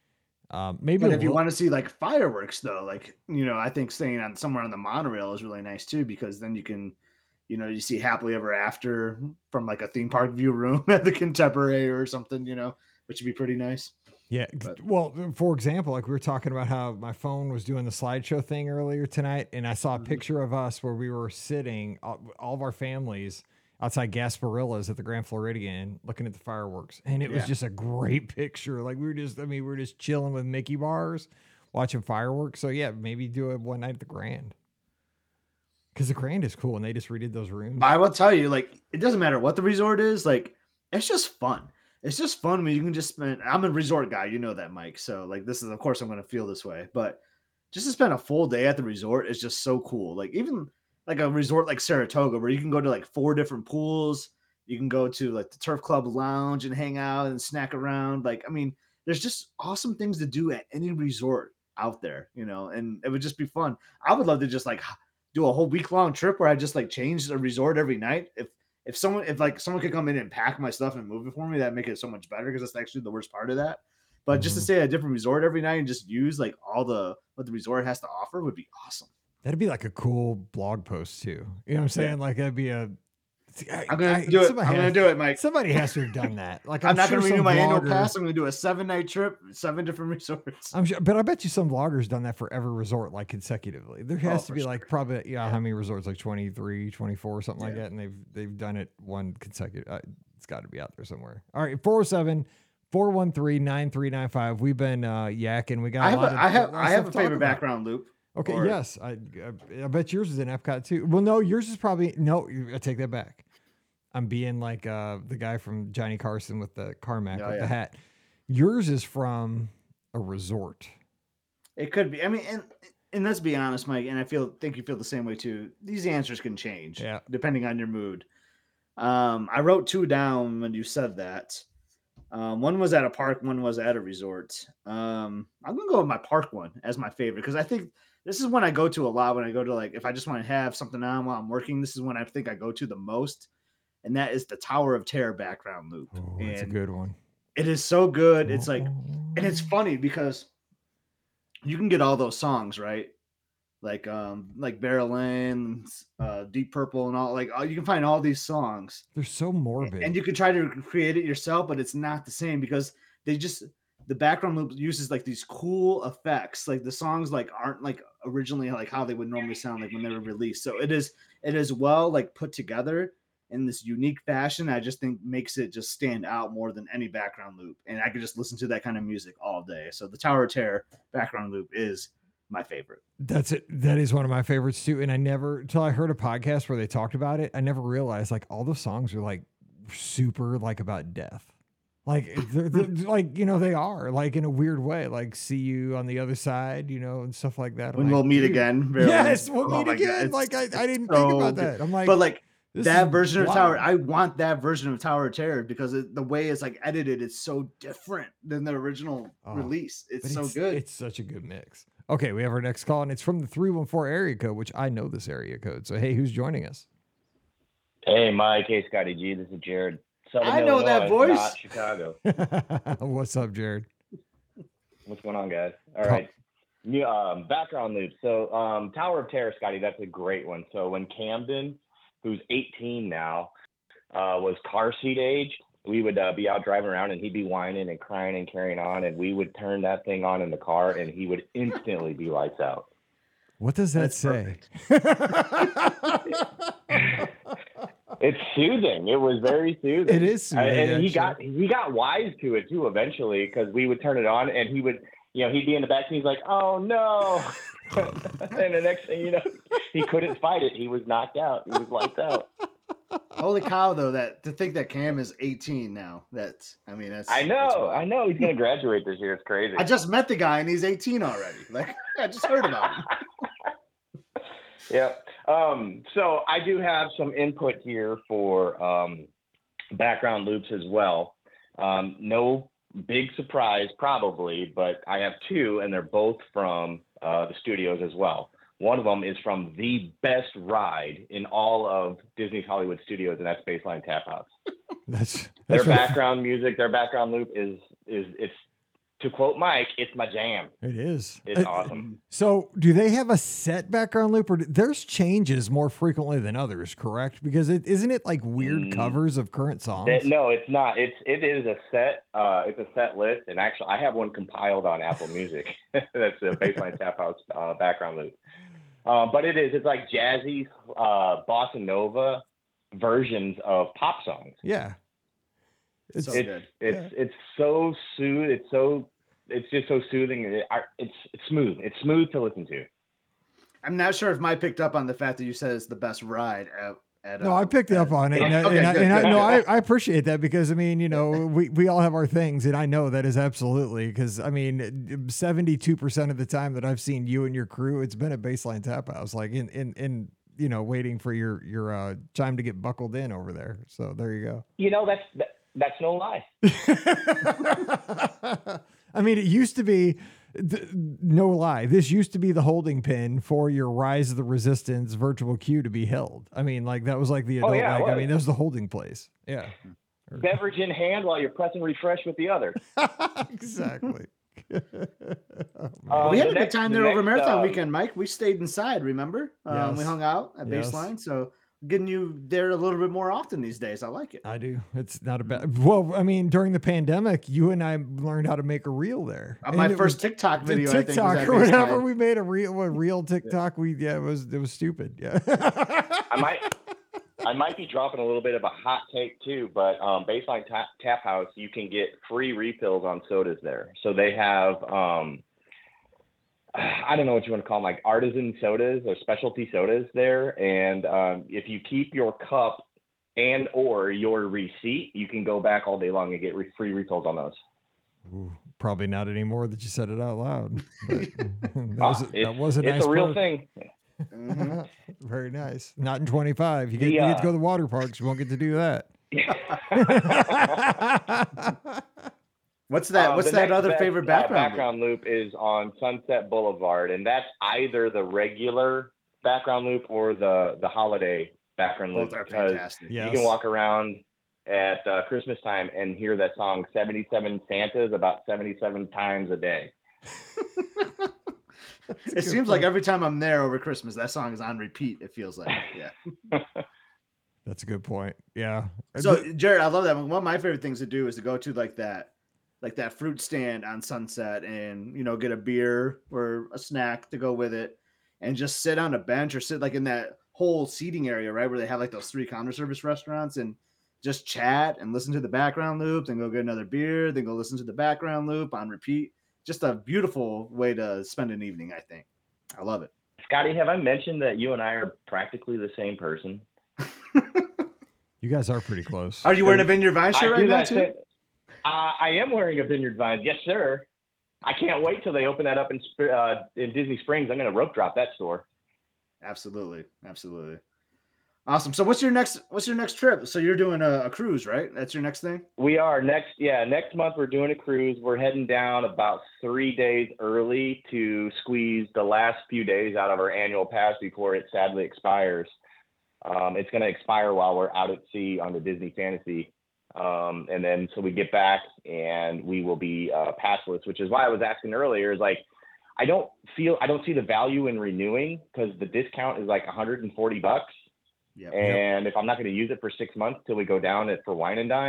Maybe but if you want to see like fireworks though, like, you know, I think staying on somewhere on the monorail is really nice too, because then you can, you know, you see Happily Ever After from like a theme park view room at the Contemporary or something, you know, which would be pretty nice. Yeah. Well, for example, like we were talking about how my phone was doing the slideshow thing earlier tonight. And I saw a picture of us where we were sitting, all of our families outside Gasparilla's at the Grand Floridian looking at the fireworks. And it was just a great picture. Like we were just chilling with Mickey bars, watching fireworks. So yeah, maybe do it one night at the Grand. Because the Grand is cool and they just redid those rooms. I will tell you, like, it doesn't matter what the resort is, like, it's just fun. It's just fun when you can just spend. I'm a resort guy, you know that, Mike. So like this is, of course, I'm going to feel this way, but just to spend a full day at the resort is just so cool. Like even like a resort like Saratoga, where you can go to like 4 different pools. You can go to like the Turf Club lounge and hang out and snack around. Like, I mean, there's just awesome things to do at any resort out there, you know, and it would just be fun. I would love to just like do a whole week-long trip where I just like change the resort every night. If someone could come in and pack my stuff and move it for me, that'd make it so much better, because that's actually the worst part of that. But just to stay at a different resort every night and just use like all what the resort has to offer would be awesome. That'd be like a cool blog post too. You know what I'm saying? Like that'd be I'm gonna do it. I'm gonna do it, Mike. Somebody has to have done that. Like I'm not gonna renew my annual pass. I'm gonna do a 7-night trip, 7 different resorts. I'm sure, but I bet you some vloggers done that for every resort, like consecutively. There has to be like probably how many resorts, like 23, 24, something like that, and they've done it one consecutive. It's got to be out there somewhere. All right, 407-413-9395. We've been yakking. We got. I have a favorite background loop. Okay, yes. I bet yours is in Epcot too. Well, no, yours is probably I take that back. I'm being like the guy from Johnny Carson with the Carmack with the hat. Yours is from a resort. It could be. I mean, and let's be honest, Mike, and I think you feel the same way too. These answers can change depending on your mood. I wrote 2 down when you said that. One was at a park, one was at a resort. I'm gonna go with my park one as my favorite, because I think this is one I go to a lot when I go to, like, if I just want to have something on while I'm working. This is one I think I go to the most, and that is the Tower of Terror background loop. Oh, it's a good one. It is so good. It's like, and it's funny because you can get all those songs, right? Like Barrel Lane, Deep Purple, and all, like, you can find all these songs. They're so morbid, and you can try to create it yourself, but it's not the same, because the background loop uses like these cool effects. Like the songs like aren't like originally like how they would normally sound like when they were released. So it is well like put together in this unique fashion. I just think makes it just stand out more than any background loop. And I could just listen to that kind of music all day. So the Tower of Terror background loop is my favorite. That's it. That is one of my favorites too. And until I heard a podcast where they talked about it, I never realized like all those songs are like super like about death. Like they're like, you know, they are like in a weird way, like see you on the other side, you know, and stuff like that. When we'll meet again. Yes, we'll meet again. Like I didn't think about that. I'm like, but like that version of Tower, I want that version of Tower of Terror, because the way it's like edited, it's so different than the original release. It's so good. It's such a good mix. Okay, we have our next call, and it's from the 314 area code, which I know this area code. So hey, who's joining us? Hey, Mike. Hey, Scotty G. This is Jared. Southern I know Illinois, that voice. Not Chicago. What's up, Jared? What's going on, guys? All right. Background loop. So Tower of Terror, Scotty, that's a great one. So when Camden, who's 18 now, was car seat aged, we would be out driving around, and he'd be whining and crying and carrying on, and we would turn that thing on in the car, and he would instantly be lights out. What does that say? It's soothing. It was very soothing. It is soothing, and he got wise to it too eventually, because we would turn it on, and he would, he'd be in the back, and he's like, "Oh no!" And the next thing you know, he couldn't fight it. He was knocked out. He was lights out. Holy cow! Though, to think that Cam is 18 now. That's. I know. He's gonna graduate this year. It's crazy. I just met the guy, and he's 18 already. Like, I just heard about him. Yeah. So I do have some input here for background loops as well. No big surprise, probably, but I have two, and they're both from the studios as well. One of them is from the best ride in all of Disney's Hollywood Studios, and that's Baseline Tap House. That's their background music, their background loop is it's, to quote Mike, it's my jam. It is. It's awesome. So do they have a set background loop, or there's changes more frequently than others, correct? Because isn't it like weird covers of current songs? No, it's not. It is a set. It's a set list, and actually, I have one compiled on Apple Music. That's a Baseline Tap House background loop. But it's like jazzy, bossa nova versions of pop songs. Yeah. It's so good. It's so soothing. It's just so soothing. It's smooth. It's smooth to listen to. I'm not sure if Mike picked up on the fact that you said it's the best ride no, I picked up on it. I appreciate that, because we all have our things, and I know that is absolutely, because 72% of the time that I've seen you and your crew, it's been at Baseline Tap House, like in waiting for your chime to get buckled in over there. So there you go. That's no lie. It used to be, no lie, this used to be the holding pin for your Rise of the Resistance virtual queue to be held. That was like the adult, that was the holding place. Yeah. Beverage in hand while you're pressing refresh with the other. Exactly. We had a good time there over Marathon Weekend, Mike. We stayed inside, remember? Yes. We hung out at Baseline, so getting you there a little bit more often these days. I like it. I do. It's not a bad. Well, during the pandemic, you and I learned how to make a reel there. My first TikTok video, TikTok, I think, or whatever. We made a real TikTok. It was stupid. Yeah. I might be dropping a little bit of a hot take too, but Baseline Tap House, you can get free refills on sodas there. So they have, I don't know what you want to call them, like artisan sodas or specialty sodas there. And if you keep your cup and or your receipt, you can go back all day long and get free refills on those. Ooh, probably not anymore that you said it out loud. But that was a nice It's a real thing. Mm-hmm. Very nice. Not in 25. You get to go to the water parks. You won't get to do that. What's that? What's that other favorite background loop is on Sunset Boulevard, and that's either the regular background loop or the holiday background loop. Both are fantastic. You can walk around at Christmas time and hear that song 77 Santas about 77 times a day. It seems like every time I'm there over Christmas, that song is on repeat. It feels like, yeah. That's a good point. Yeah. So, Jared, I love that. One of my favorite things to do is to go to like that fruit stand on Sunset and, get a beer or a snack to go with it and just sit on a bench or sit like in that whole seating area, right? Where they have like those 3 counter service restaurants and just chat and listen to the background loop, then go get another beer, then go listen to the background loop on repeat. Just a beautiful way to spend an evening, I think. I love it. Scotty, have I mentioned that you and I are practically the same person? You guys are pretty close. Are you wearing a Vineyard Vines shirt right now, too? I am wearing a Vineyard Vines. Yes, sir. I can't wait till they open that up in Disney Springs. I'm going to rope drop that store. Absolutely. Absolutely. Awesome. So what's your next trip? So you're doing a cruise, right? That's your next thing? We are. Next month we're doing a cruise. We're heading down about 3 days early to squeeze the last few days out of our annual pass before it sadly expires. It's going to expire while we're out at sea on the Disney Fantasy. And then so we get back and we will be passless, which is why I was asking earlier, is like, I don't see the value in renewing because the discount is like $140. Yep. And if I'm not going to use it for 6 months till we go down for Wine and Dine,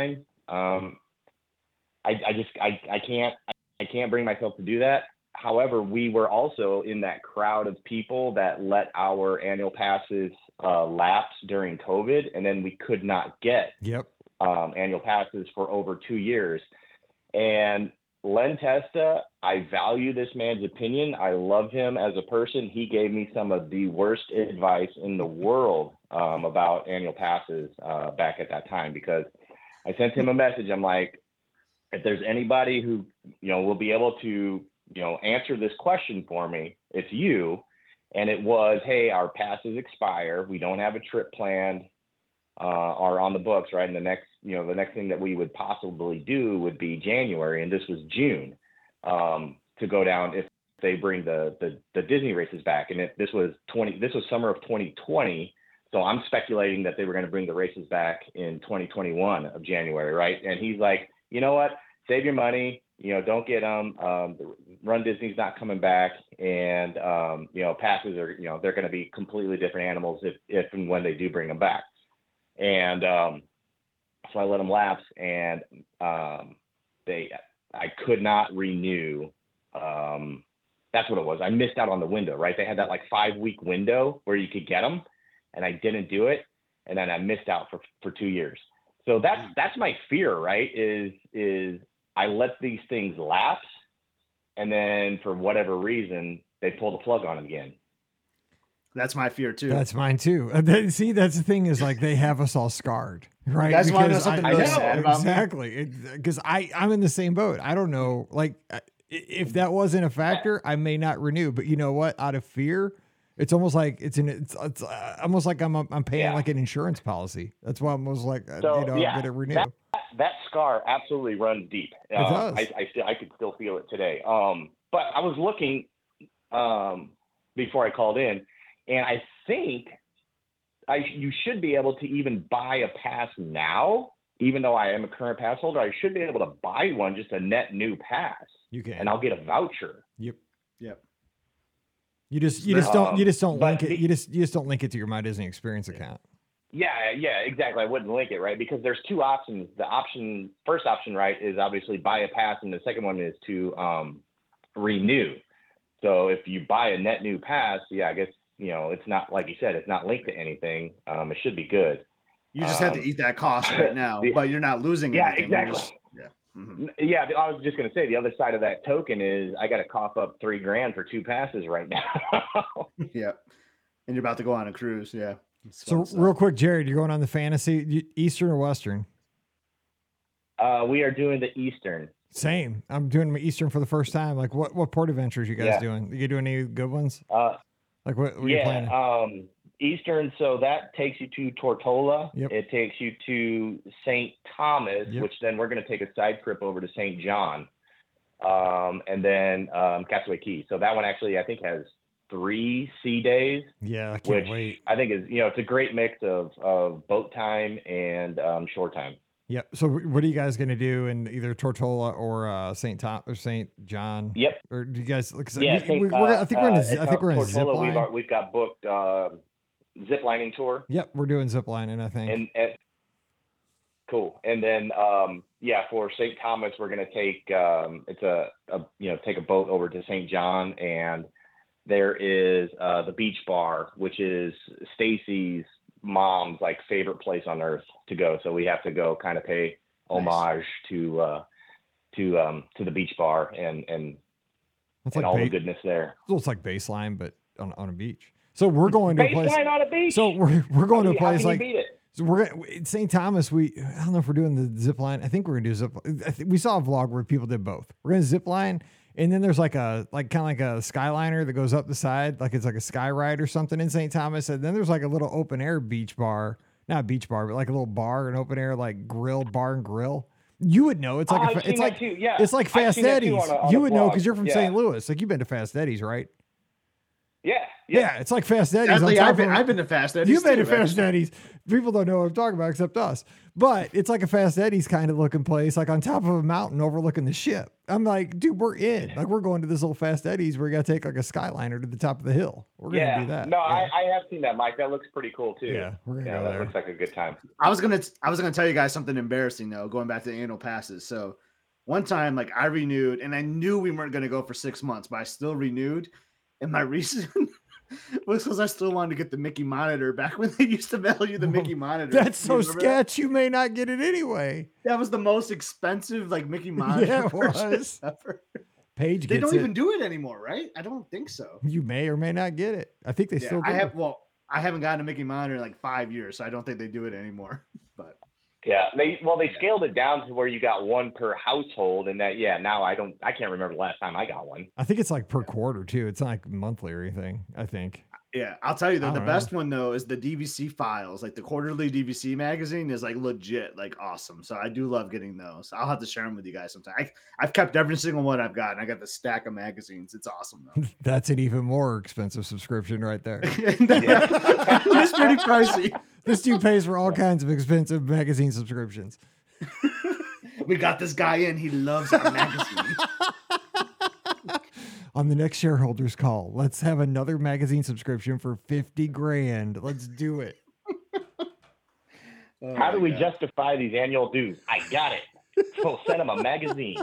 I can't bring myself to do that. However, we were also in that crowd of people that let our annual passes lapse during COVID, and then we could not get annual passes for over 2 years. And Len Testa, I value this man's opinion. I love him as a person. He gave me some of the worst advice in the world about annual passes back at that time, because I sent him a message. I'm like, if there's anybody who, will be able to, answer this question for me, it's you. And it was, hey, our passes expire. We don't have a trip planned or on the books, right? And the next thing that we would possibly do would be January. And this was June to go down if they bring the Disney races back. And this was summer of 2020. So I'm speculating that they were going to bring the races back in 2021 of January, right? And he's like, you know what? Save your money. Don't get them. Run Disney's not coming back, and passes are, they're going to be completely different animals if and when they do bring them back. And so I let them lapse, and I could not renew. That's what it was. I missed out on the window, right? They had that 5-week window where you could get them, and I didn't do it, and then I missed out for 2 years. So that's my fear, right? Is I let these things lapse, and then for whatever reason, they pull the plug on them again. That's my fear too. That's mine too. See, that's the thing is they have us all scarred, right? You guys want to know something really sad about me? Exactly. Because I'm in the same boat. I don't know. If that wasn't a factor, I may not renew. But you know what? Out of fear, it's almost like it's almost like I'm paying like an insurance policy. That's why I'm almost like I'm going to renew. That scar absolutely runs deep. It does. I could still feel it today. But I was looking before I called in, and I think you should be able to even buy a pass now, even though I am a current pass holder. I should be able to buy one, just a net new pass. You can, and I'll get a voucher. Yep. You just don't link it. You just don't link it to your My Disney Experience account. Yeah, exactly. I wouldn't link it, right? Because there's two options. The first option, right, is obviously buy a pass, and the second one is to renew. So if you buy a net new pass, I guess it's not, like you said, it's not linked to anything. It should be good. You just have to eat that cost right now, but you're not losing anything. Exactly. Yeah, I was just going to say the other side of that token is I got to cough up $3,000 for 2 passes right now. Yeah, and you're about to go on a cruise. Yeah. So real quick, Jared, you're going on the fantasy Eastern or Western? We are doing the Eastern. Same. I'm doing my Eastern for the first time. What port adventures you guys doing? You doing any good ones? What are you planning? Eastern, so that takes you to Tortola. Yep. It takes you to St. Thomas, which then we're going to take a side trip over to St. John, and then Castaway Cay. So that one actually, I think, has 3 sea days. Yeah, I can't wait. I think is it's a great mix of boat time and shore time. Yeah. So what are you guys going to do in either Tortola or St. Tom or St. John? Yep. Or do you guys? I think we're in a zip line. We've got booked zip lining tour. Yep, we're doing zip lining, I think. And cool. And then for St. Thomas, we're going to take take a boat over to St. John, and there is the beach bar, which is Stacy's mom's favorite place on earth to go. So we have to go kind of pay homage to the beach bar and all the goodness there. So it's like Baseline, but on a beach. So we're going to a place. Baseline on a beach. So we're going to a place like. Beat it? So we're in St. Thomas. I don't know if we're doing the zip line. I think we're gonna do zip. We saw a vlog where people did both. We're gonna zip line, and then there's kind of like a skyliner that goes up the side, like it's like a sky ride or something in St. Thomas. And then there's a little open air beach bar, not a beach bar, but a little bar, an open air bar and grill. You would know. It's like Fast Eddie's. You would know because you're from St. Louis. You've been to Fast Eddie's, right? Yeah. Yeah, it's like Fast Eddie's. Sadly, I've been to Fast Eddie's. You made it Fast Eddie's. People don't know what I'm talking about except us. But it's like a Fast Eddie's kind of looking place, like on top of a mountain overlooking the ship. I'm like, dude, we're in. Like, we're going to this little Fast Eddie's where you got to take like a Skyliner to the top of the hill. We're going to do that. No, I have seen that, Mike. That looks pretty cool too. Yeah, we're going to go that there. looks like a good time. I was gonna tell you guys something embarrassing though, going back to the annual passes. So one time, like I renewed, and I knew we weren't gonna go for 6 months, but I still renewed. And my reason was because I still wanted to get the Mickey monitor back when they used to mail you the Mickey monitor. That's so sketch. You may not get it anyway. That was the most expensive like Mickey monitor. Yeah, it was. Ever. Paige They gets don't it. even do it anymore, right? I don't think so. You may or may not get it. I think they still do. I haven't gotten a Mickey monitor in like 5 years, so I don't think they do it anymore. But yeah, they scaled it down to where you got one per household, and that now I can't remember the last time I got one. I think it's like per quarter too. It's not like monthly or anything, I think. Yeah, I'll tell you though, the best one though is the DVC files. Like the quarterly DVC magazine is like legit, like awesome. So I do love getting those. I'll have to share them with you guys sometime. I've kept every single one I've got, and I got the stack of magazines. It's awesome though. That's an even more expensive subscription right there. It's pretty pricey. This dude pays for all kinds of expensive magazine subscriptions. We got this guy in. He loves our magazine. On the next shareholders call, let's have another magazine subscription for $50,000. Let's do it. How do we justify these annual dues? I got it. So send them a magazine.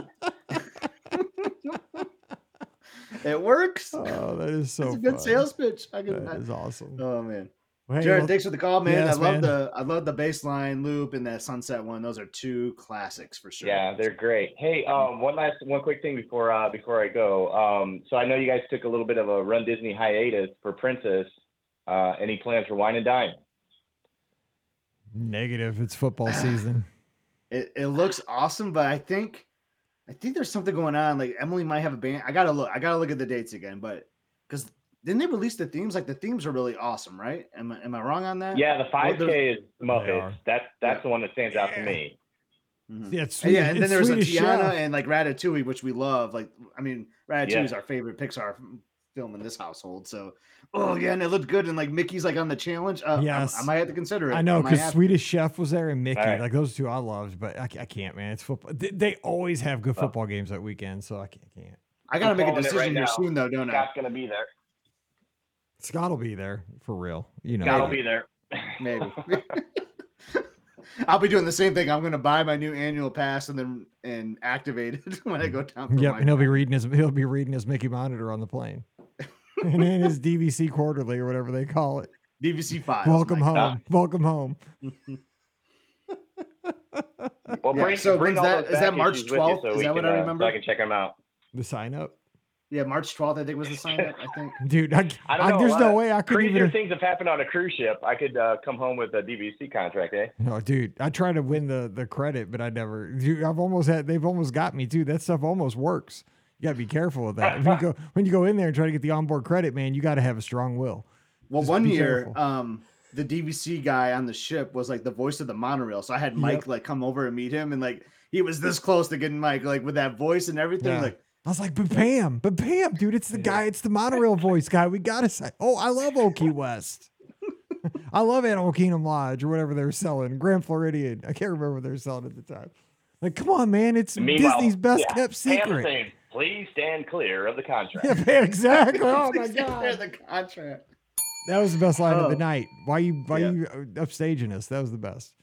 It works. Oh, that is so It's a good fun. sales pitch. That is awesome. Oh man. Well, hey, Jared, thanks for the call, man. yes, I love the baseline loop and that sunset one. Those are two classics for sure. Yeah, they're great. Hey, one quick thing before I go. So I know you guys took a little bit of a Run Disney hiatus for Princess. Any plans for Wine and Dine? Negative. It's football season. It looks awesome, but I think there's something going on. Like Emily might have a band. I gotta look at the dates again, but because didn't they release the themes? Like the themes are really awesome, right? Am I wrong on that? Yeah, the 5K is Muppets. That's the one that stands out to me. Mm-hmm. Yeah, it's sweet. Yeah, and then it's there's a Swedish Tiana Chef. and like Ratatouille, which we love. Like, I mean, Ratatouille is our favorite Pixar film in this household. So, oh yeah, and it looked good. And like Mickey's like on the challenge. Yes. I might have to consider it. I know because Swedish Chef was there and Mickey. Right. Like those two I loved, but I can't, man. It's football. They always have good football games that weekend, so I can't. I gotta make a decision right here now. soon, though, don't I? Scott's gonna be there. Scott will be there for real. You know, Scott will be there. Maybe. I'll be doing the same thing. I'm gonna buy my new annual pass and activate it when I go down. Yep, and he'll be reading his Mickey monitor on the plane, and then his DVC quarterly or whatever they call it. DVC files. Welcome home. Welcome home. Well, bring so all those is that back March issues with you 12th? so Is we that what can, I remember? So I can check them out. The sign up, Yeah, March 12th, I think was the sign up. I think. dude. I don't know. There's no way I could Crazier even. things have happened on a cruise ship. I could come home with a DVC contract, eh? No, dude. I tried to win the credit, but I never. Dude, they've almost got me too. That stuff almost works. You gotta be careful with that. When you go in there and try to get the onboard credit, man, you got to have a strong will. Well, Just one be year, careful. the DVC guy on the ship was like the voice of the monorail. So I had Mike like come over and meet him, and like he was this close to getting Mike, like with that voice and everything. Yeah. Like I was like, but Pam, dude, it's the guy, it's the monorail voice guy. We gotta say, oh, I love Okie West. I love Animal Kingdom Lodge or whatever they were selling, Grand Floridian. I can't remember what they were selling at the time. Like, come on, man, it's Disney's best kept secret. Saying, please stand clear of the contract. Yeah, exactly. Oh my god, the contract. that was the best line of the night. Why you upstaging us? That was the best.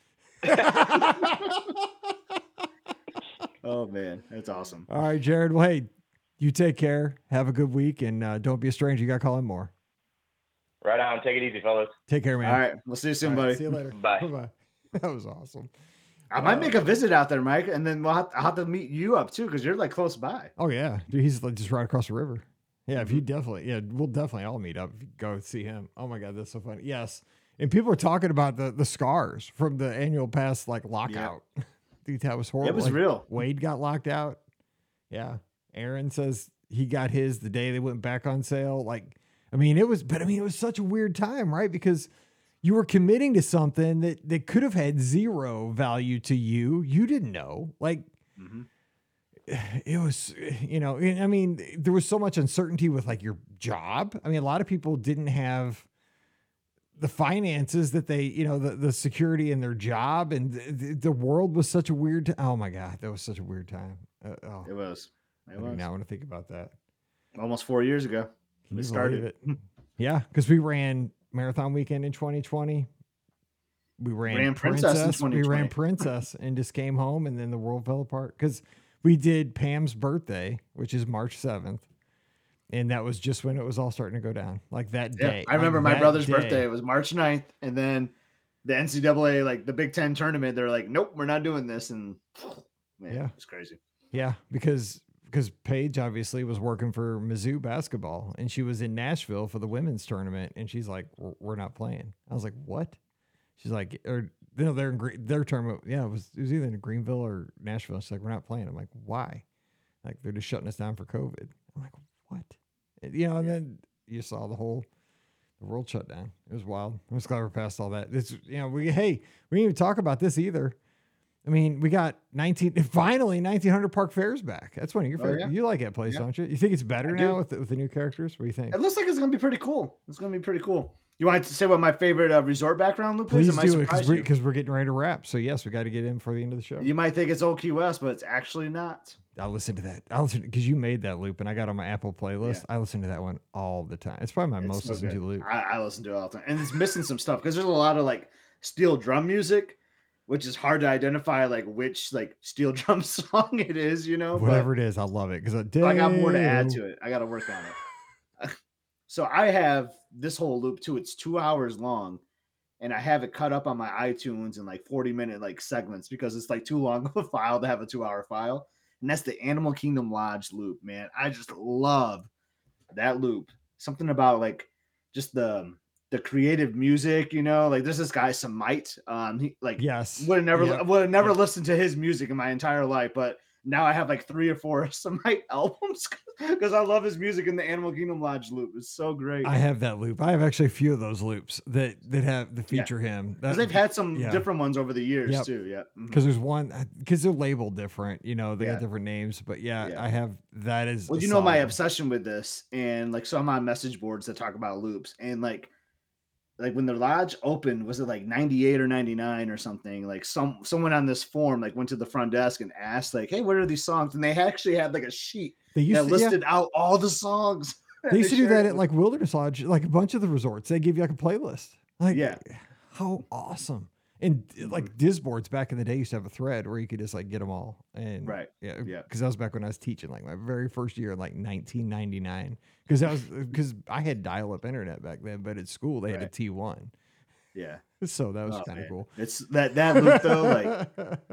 Oh man, that's awesome. All right, Jared. Well, hey, you take care. Have a good week, and don't be a stranger. You got to call in more. Right on. Take it easy, fellas. Take care, man. All right, we'll see you soon, All right, buddy. see you later. Bye. Bye. That was awesome. I might make a visit out there, Mike, and then I'll have to meet you up too because you're like close by. Oh yeah, dude, he's like just right across the river. Yeah, if you we'll definitely all meet up. If you go see him. Oh my god, that's so funny. Yes, and people are talking about the scars from the annual pass like lockout. Dude, that was horrible. It was Like, real. Wade got locked out. Yeah, Aaron says he got his the day they went back on sale. Like, it was such a weird time, right? Because you were committing to something that could have had zero value to you. You didn't know. Like, it was, I mean, there was so much uncertainty with like your job. I mean, a lot of people didn't have the finances that they, the security in their job, and the world was such a weird. Oh my God, that was such a weird time. It was. Now I want to think about that. Almost 4 years ago, we started it. Yeah, because we ran Marathon Weekend in 2020. We ran Princess in 2020. We ran Princess and just came home, and then the world fell apart because we did Pam's birthday, which is March 7th. And that was just when it was all starting to go down, like that day. I remember my brother's birthday. It was March 9th. And then the NCAA, like the Big Ten tournament, they're like, nope, we're not doing this. And man, it's crazy. Yeah, because Paige obviously was working for Mizzou basketball, and she was in Nashville for the women's tournament. And she's like, we're not playing. I was like, what? She's like, they're in their tournament. Yeah, it was either in Greenville or Nashville. She's like, we're not playing. I'm like, why? Like, they're just shutting us down for COVID. I'm like, what? And then you saw the world shut down. It was wild. I'm just glad we're past all that. It's, we didn't even talk about this either. I mean, we got 1900 Park Fair's back. That's one of your favorite. You like that place, don't you? You think it's better now with the new characters? What do you think? It looks like it's going to be pretty cool. It's going to be pretty cool. You want to say what my favorite resort background loop is? Please do it, because we're getting ready to wrap. So yes, we got to get in for the end of the show. You might think it's Old Key West, but it's actually not. I'll listen to that. Because you made that loop, and I got on my Apple playlist. I listen to that one all the time. It's probably my most listened to loop. I listen to it all the time, and it's missing some stuff because there's a lot of like steel drum music, which is hard to identify like which like steel drum song it is. Whatever it is, I love it because I got more to add to it. I got to work on it. So I have this whole loop too. It's 2 hours long, and I have it cut up on my iTunes in like 40-minute like segments because it's like too long of a file to have a 2-hour file. And that's the Animal Kingdom Lodge loop, man. I just love that loop. Something about like just the creative music, like there's this guy Samite. He like would have never listened to his music in my entire life, but now I have like 3 or 4 Samite albums because I love his music in the Animal Kingdom Lodge loop. It's so great. I have that loop. I have actually a few of those loops that feature him. Because they've had some different ones over the years too. Yeah. Because there's one, because they're labeled different, they got different names, but I have, that is. Well, my obsession with this, and like, so I'm on message boards that talk about loops, and like when the lodge opened, was it like 98 or 99 or something? Like someone on this forum like went to the front desk and asked like, hey, what are these songs? And they actually had like a sheet that listed out all the songs. They used to do that at like Wilderness Lodge, like a bunch of the resorts. They give you like a playlist. Like, how awesome. And like Disboards back in the day used to have a thread where you could just like get them all. And because that was back when I was teaching, like my very first year in like 1999. Because I had dial-up internet back then, but at school they had a T1. Yeah. So that was kind of cool. It's that loop though, like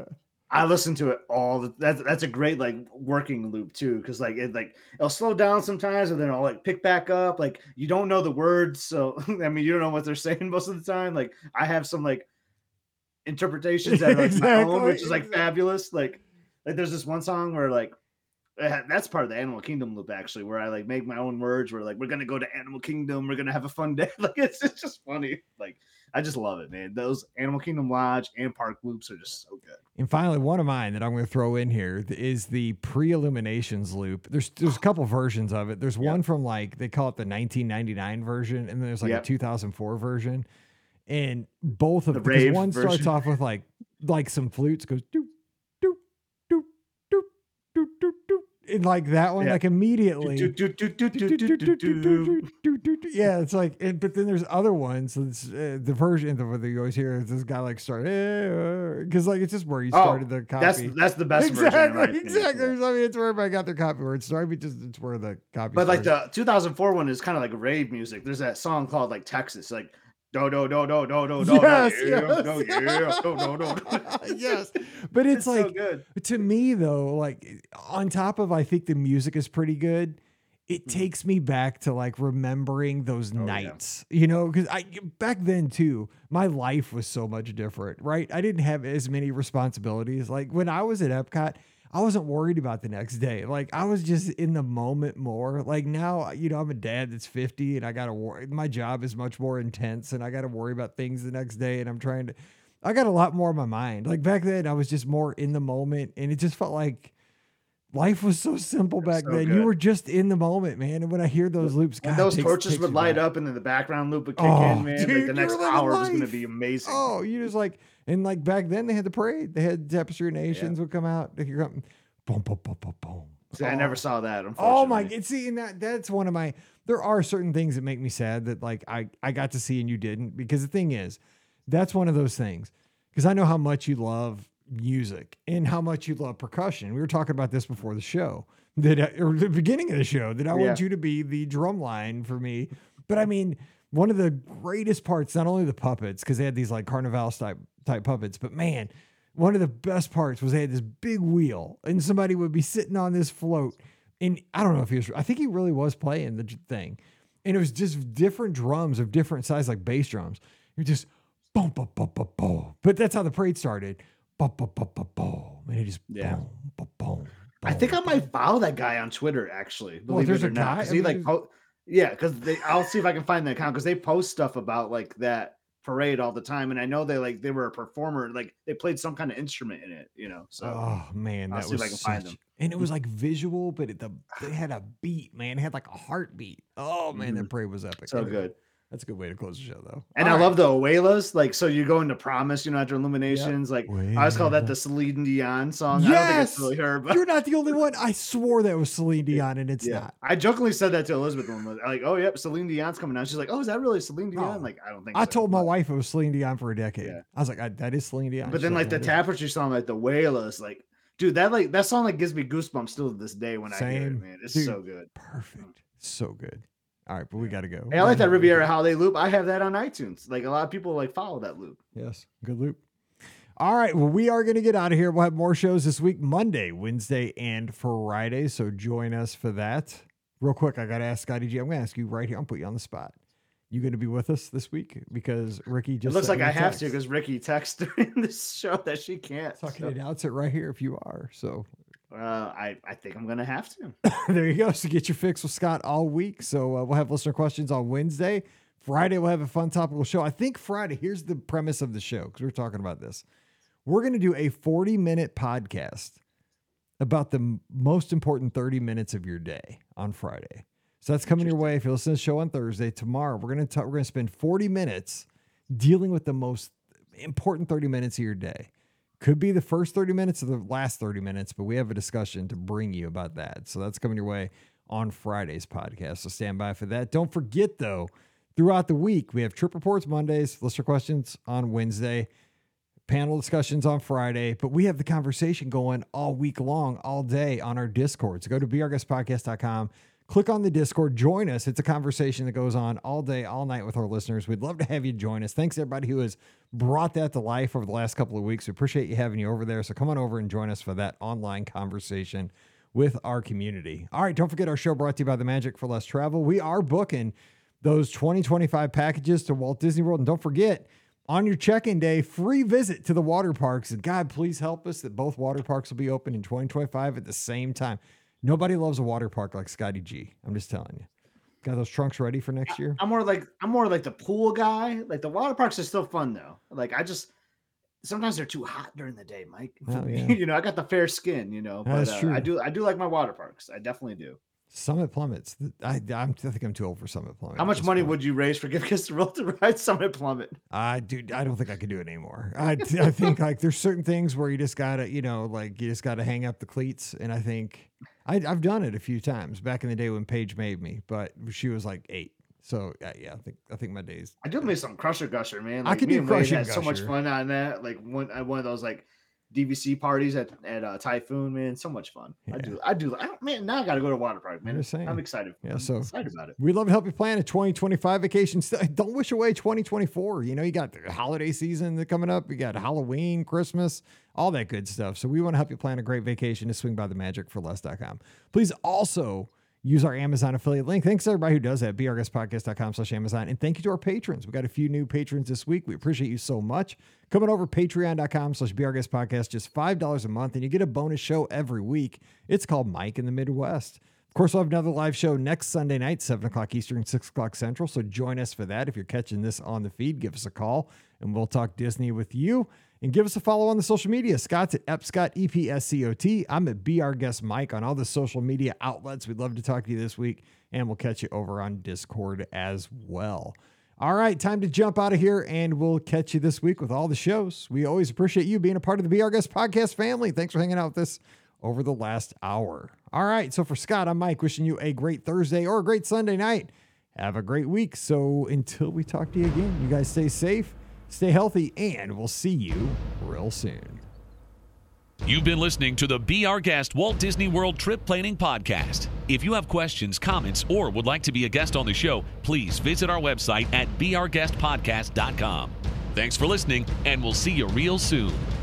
I listen to it that's a great like working loop too, because like it'll slow down sometimes and then I'll like pick back up. Like you don't know the words, so I mean you don't know what they're saying most of the time. Like I have some like interpretations that are like my own, which is like fabulous. Like there's this one song where like that's part of the Animal Kingdom loop actually, where I like make my own words. Where like we're gonna go to Animal Kingdom, we're gonna have a fun day. Like it's just funny. Like I just love it, man. Those Animal Kingdom Lodge and park loops are just so good. And finally, one of mine that I'm going to throw in here is the pre-illuminations loop. There's a couple versions of it. There's one from like they call it the 1999 version, and then there's like a 2004 version. And both of them, because one starts off with like some flutes, goes doop doop doop doop doop doop doop, and like that one, like immediately, yeah, it's like. But then there's other ones. It's the version that you always hear is this guy like start because like it's just where you started the copy. That's the best version. Exactly. I mean, it's where everybody got their copy where it started. It's where the copy. But like the 2004 one is kind of like rave music. There's that song called like Texas, like. Do do do do do do do. Yes, but it's like so good. To me though, like on top of I think the music is pretty good. It takes me back to like remembering those nights, because back then too, my life was so much different, right? I didn't have as many responsibilities. Like when I was at Epcot, I wasn't worried about the next day. Like I was just in the moment more. Like now, I'm a dad that's 50 and I got to worry. My job is much more intense and I got to worry about things the next day. And I got a lot more on my mind. Like back then I was just more in the moment and it just felt like Life was so simple back so then. good. You were just in the moment, man. And when I hear those loops, and those torches would light up, and then the background loop would kick in, man. Dude, like the next hour was going to be amazing. Oh, you just like, and like back then they had the parade. They had Tapestry of Nations would come out. Boom, boom, boom, boom, boom. See, I never saw that. Unfortunately. Oh my! See, and that's one of my. There are certain things that make me sad that like I got to see and you didn't, because the thing is, that's one of those things. Because I know how much you love music and how much you love percussion. We were talking about this before the show, or the beginning of the show, that I want you to be the drum line for me. But I mean, one of the greatest parts, not only the puppets, because they had these like Carnival type puppets, but man, one of the best parts was they had this big wheel and somebody would be sitting on this float. And I don't know if I think he really was playing the thing. And it was just different drums of different size, like bass drums. You're just boom, boom, boom, boom, boom. But that's how the parade started. Boom, boom, boom, boom, boom. And it just boom, boom, boom. I think I might follow that guy on Twitter, actually. Believe there's it or a not. guy? He because I'll see if I can find the account, because they post stuff about like that parade all the time, and I know they were a performer, like they played some kind of instrument in it, So oh man, I'll see if I can find them. And it was like visual, but they had a beat, man. It had like a heartbeat. Oh man, that parade was epic. So good. That's a good way to close the show, though. And I love the Abuelas. Like, so you go into Promise, after Illuminations. Yep. Like, I always call that the Celine Dion song. Yes! I don't think it's really her, but you're not the only one. I swore that was Celine Dion, and it's not. I jokingly said that to Elizabeth when like, oh, yep, Celine Dion's coming out. She's like, oh, is that really Celine Dion? Like, I don't think I told my wife it was Celine Dion for a decade. Yeah. I was like, that is Celine Dion. But then, like, the Tapestry song, like, the Abuelas, like, dude, that song, like, gives me goosebumps still to this day when I hear it, man. It's so good. Perfect. So good. All right, but we got to go. Hey, I like that Riviera Holiday loop. I have that on iTunes. Like, a lot of people like follow that loop. Yes, good loop. All right, well, we are going to get out of here. We'll have more shows this week, Monday, Wednesday, and Friday. So join us for that. Real quick, I got to ask Scotty G. I'm going to ask you right here. I'm put you on the spot. You going to be with us this week? Because Ricky just. It looks like I have to, because Ricky texted during this show that she can't. So I can announce it right here if you are. So. I think I'm going to have to. There you go. So get your fix with Scott all week. So we'll have listener questions on Wednesday. Friday, we'll have a fun topical show. I think Friday, here's the premise of the show, because we're talking about this. We're going to do a 40-minute podcast about the most important 30 minutes of your day on Friday. So that's coming your way. If you listen to the show on Thursday, tomorrow, we're going to spend 40 minutes dealing with the most important 30 minutes of your day. Could be the first 30 minutes or the last 30 minutes, but we have a discussion to bring you about that. So that's coming your way on Friday's podcast. So stand by for that. Don't forget, though, throughout the week, we have Trip Reports Mondays, listener questions on Wednesday, panel discussions on Friday, but we have the conversation going all week long, all day on our Discord. So go to beourguestpodcast.com. Click on the Discord, join us. It's a conversation that goes on all day, all night with our listeners. We'd love to have you join us. Thanks to everybody who has brought that to life over the last couple of weeks. We appreciate you having you over there. So come on over and join us for that online conversation with our community. All right, don't forget our show brought to you by The Magic for Less Travel. We are booking those 2025 packages to Walt Disney World. And don't forget, on your check-in day, free visit to the water parks. And God, please help us that both water parks will be open in 2025 at the same time. Nobody loves a water park like Scotty G. I'm just telling you. Got those trunks ready for next year? I'm more like the pool guy. Like, the water parks are still fun though. Like, sometimes they're too hot during the day, Mike. Oh, yeah. I got the fair skin, but that's true. I do like my water parks. I definitely do. Summit Plummets. I think I'm too old for Summit Plummet. How much money would you raise for Gift Kiss to Roll to ride Summit Plummet? I don't think I could do it anymore. I think like there's certain things where you just gotta, you just gotta hang up the cleats. And I think I've done it a few times back in the day when Paige made me, but she was like 8. So yeah, I think my days. I do miss some Crusher Gusher, man. Like, I could do Crusher Gusher. So much fun on that. Like one of those like DVC parties at Typhoon, man. So much fun. Yeah. I do. Man, now I got to go to water park, man. I'm excited. Yeah, so excited about it. We'd love to help you plan a 2025 vacation. Don't wish away 2024. You got the holiday season coming up. You got Halloween, Christmas, all that good stuff. So we want to help you plan a great vacation. To swing by themagicforless.com. Please also use our Amazon affiliate link. Thanks to everybody who does that. beourguestpodcast.com/Amazon. And thank you to our patrons. We got a few new patrons this week. We appreciate you so much. Coming over patreon.com/beourguestpodcast, just $5 a month, and you get a bonus show every week. It's called Mike in the Midwest. course, we'll have another live show next Sunday night, 7 o'clock Eastern, 6 o'clock Central. So join us for that. If you're catching this on the feed, give us a call and we'll talk Disney with you. And give us a follow on the social media. Scott's at Epscott, EPSCOT. I'm at Be Our Guest Mike on all the social media outlets. We'd love to talk to you this week, and we'll catch you over on Discord as well. All right, time to jump out of here, and we'll catch you this week with all the shows. We always appreciate you being a part of the Be Our Guest podcast family. Thanks for hanging out with us over the last hour. All right, so for Scott, I'm Mike, wishing you a great Thursday or a great Sunday night. Have a great week. So until we talk to you again, you guys stay safe, stay healthy, and we'll see you real soon. You've been listening to the Be Our Guest Walt Disney World Trip Planning Podcast. If you have questions, comments, or would like to be a guest on the show, please visit our website at beourguestpodcast.com. Thanks for listening, and we'll see you real soon.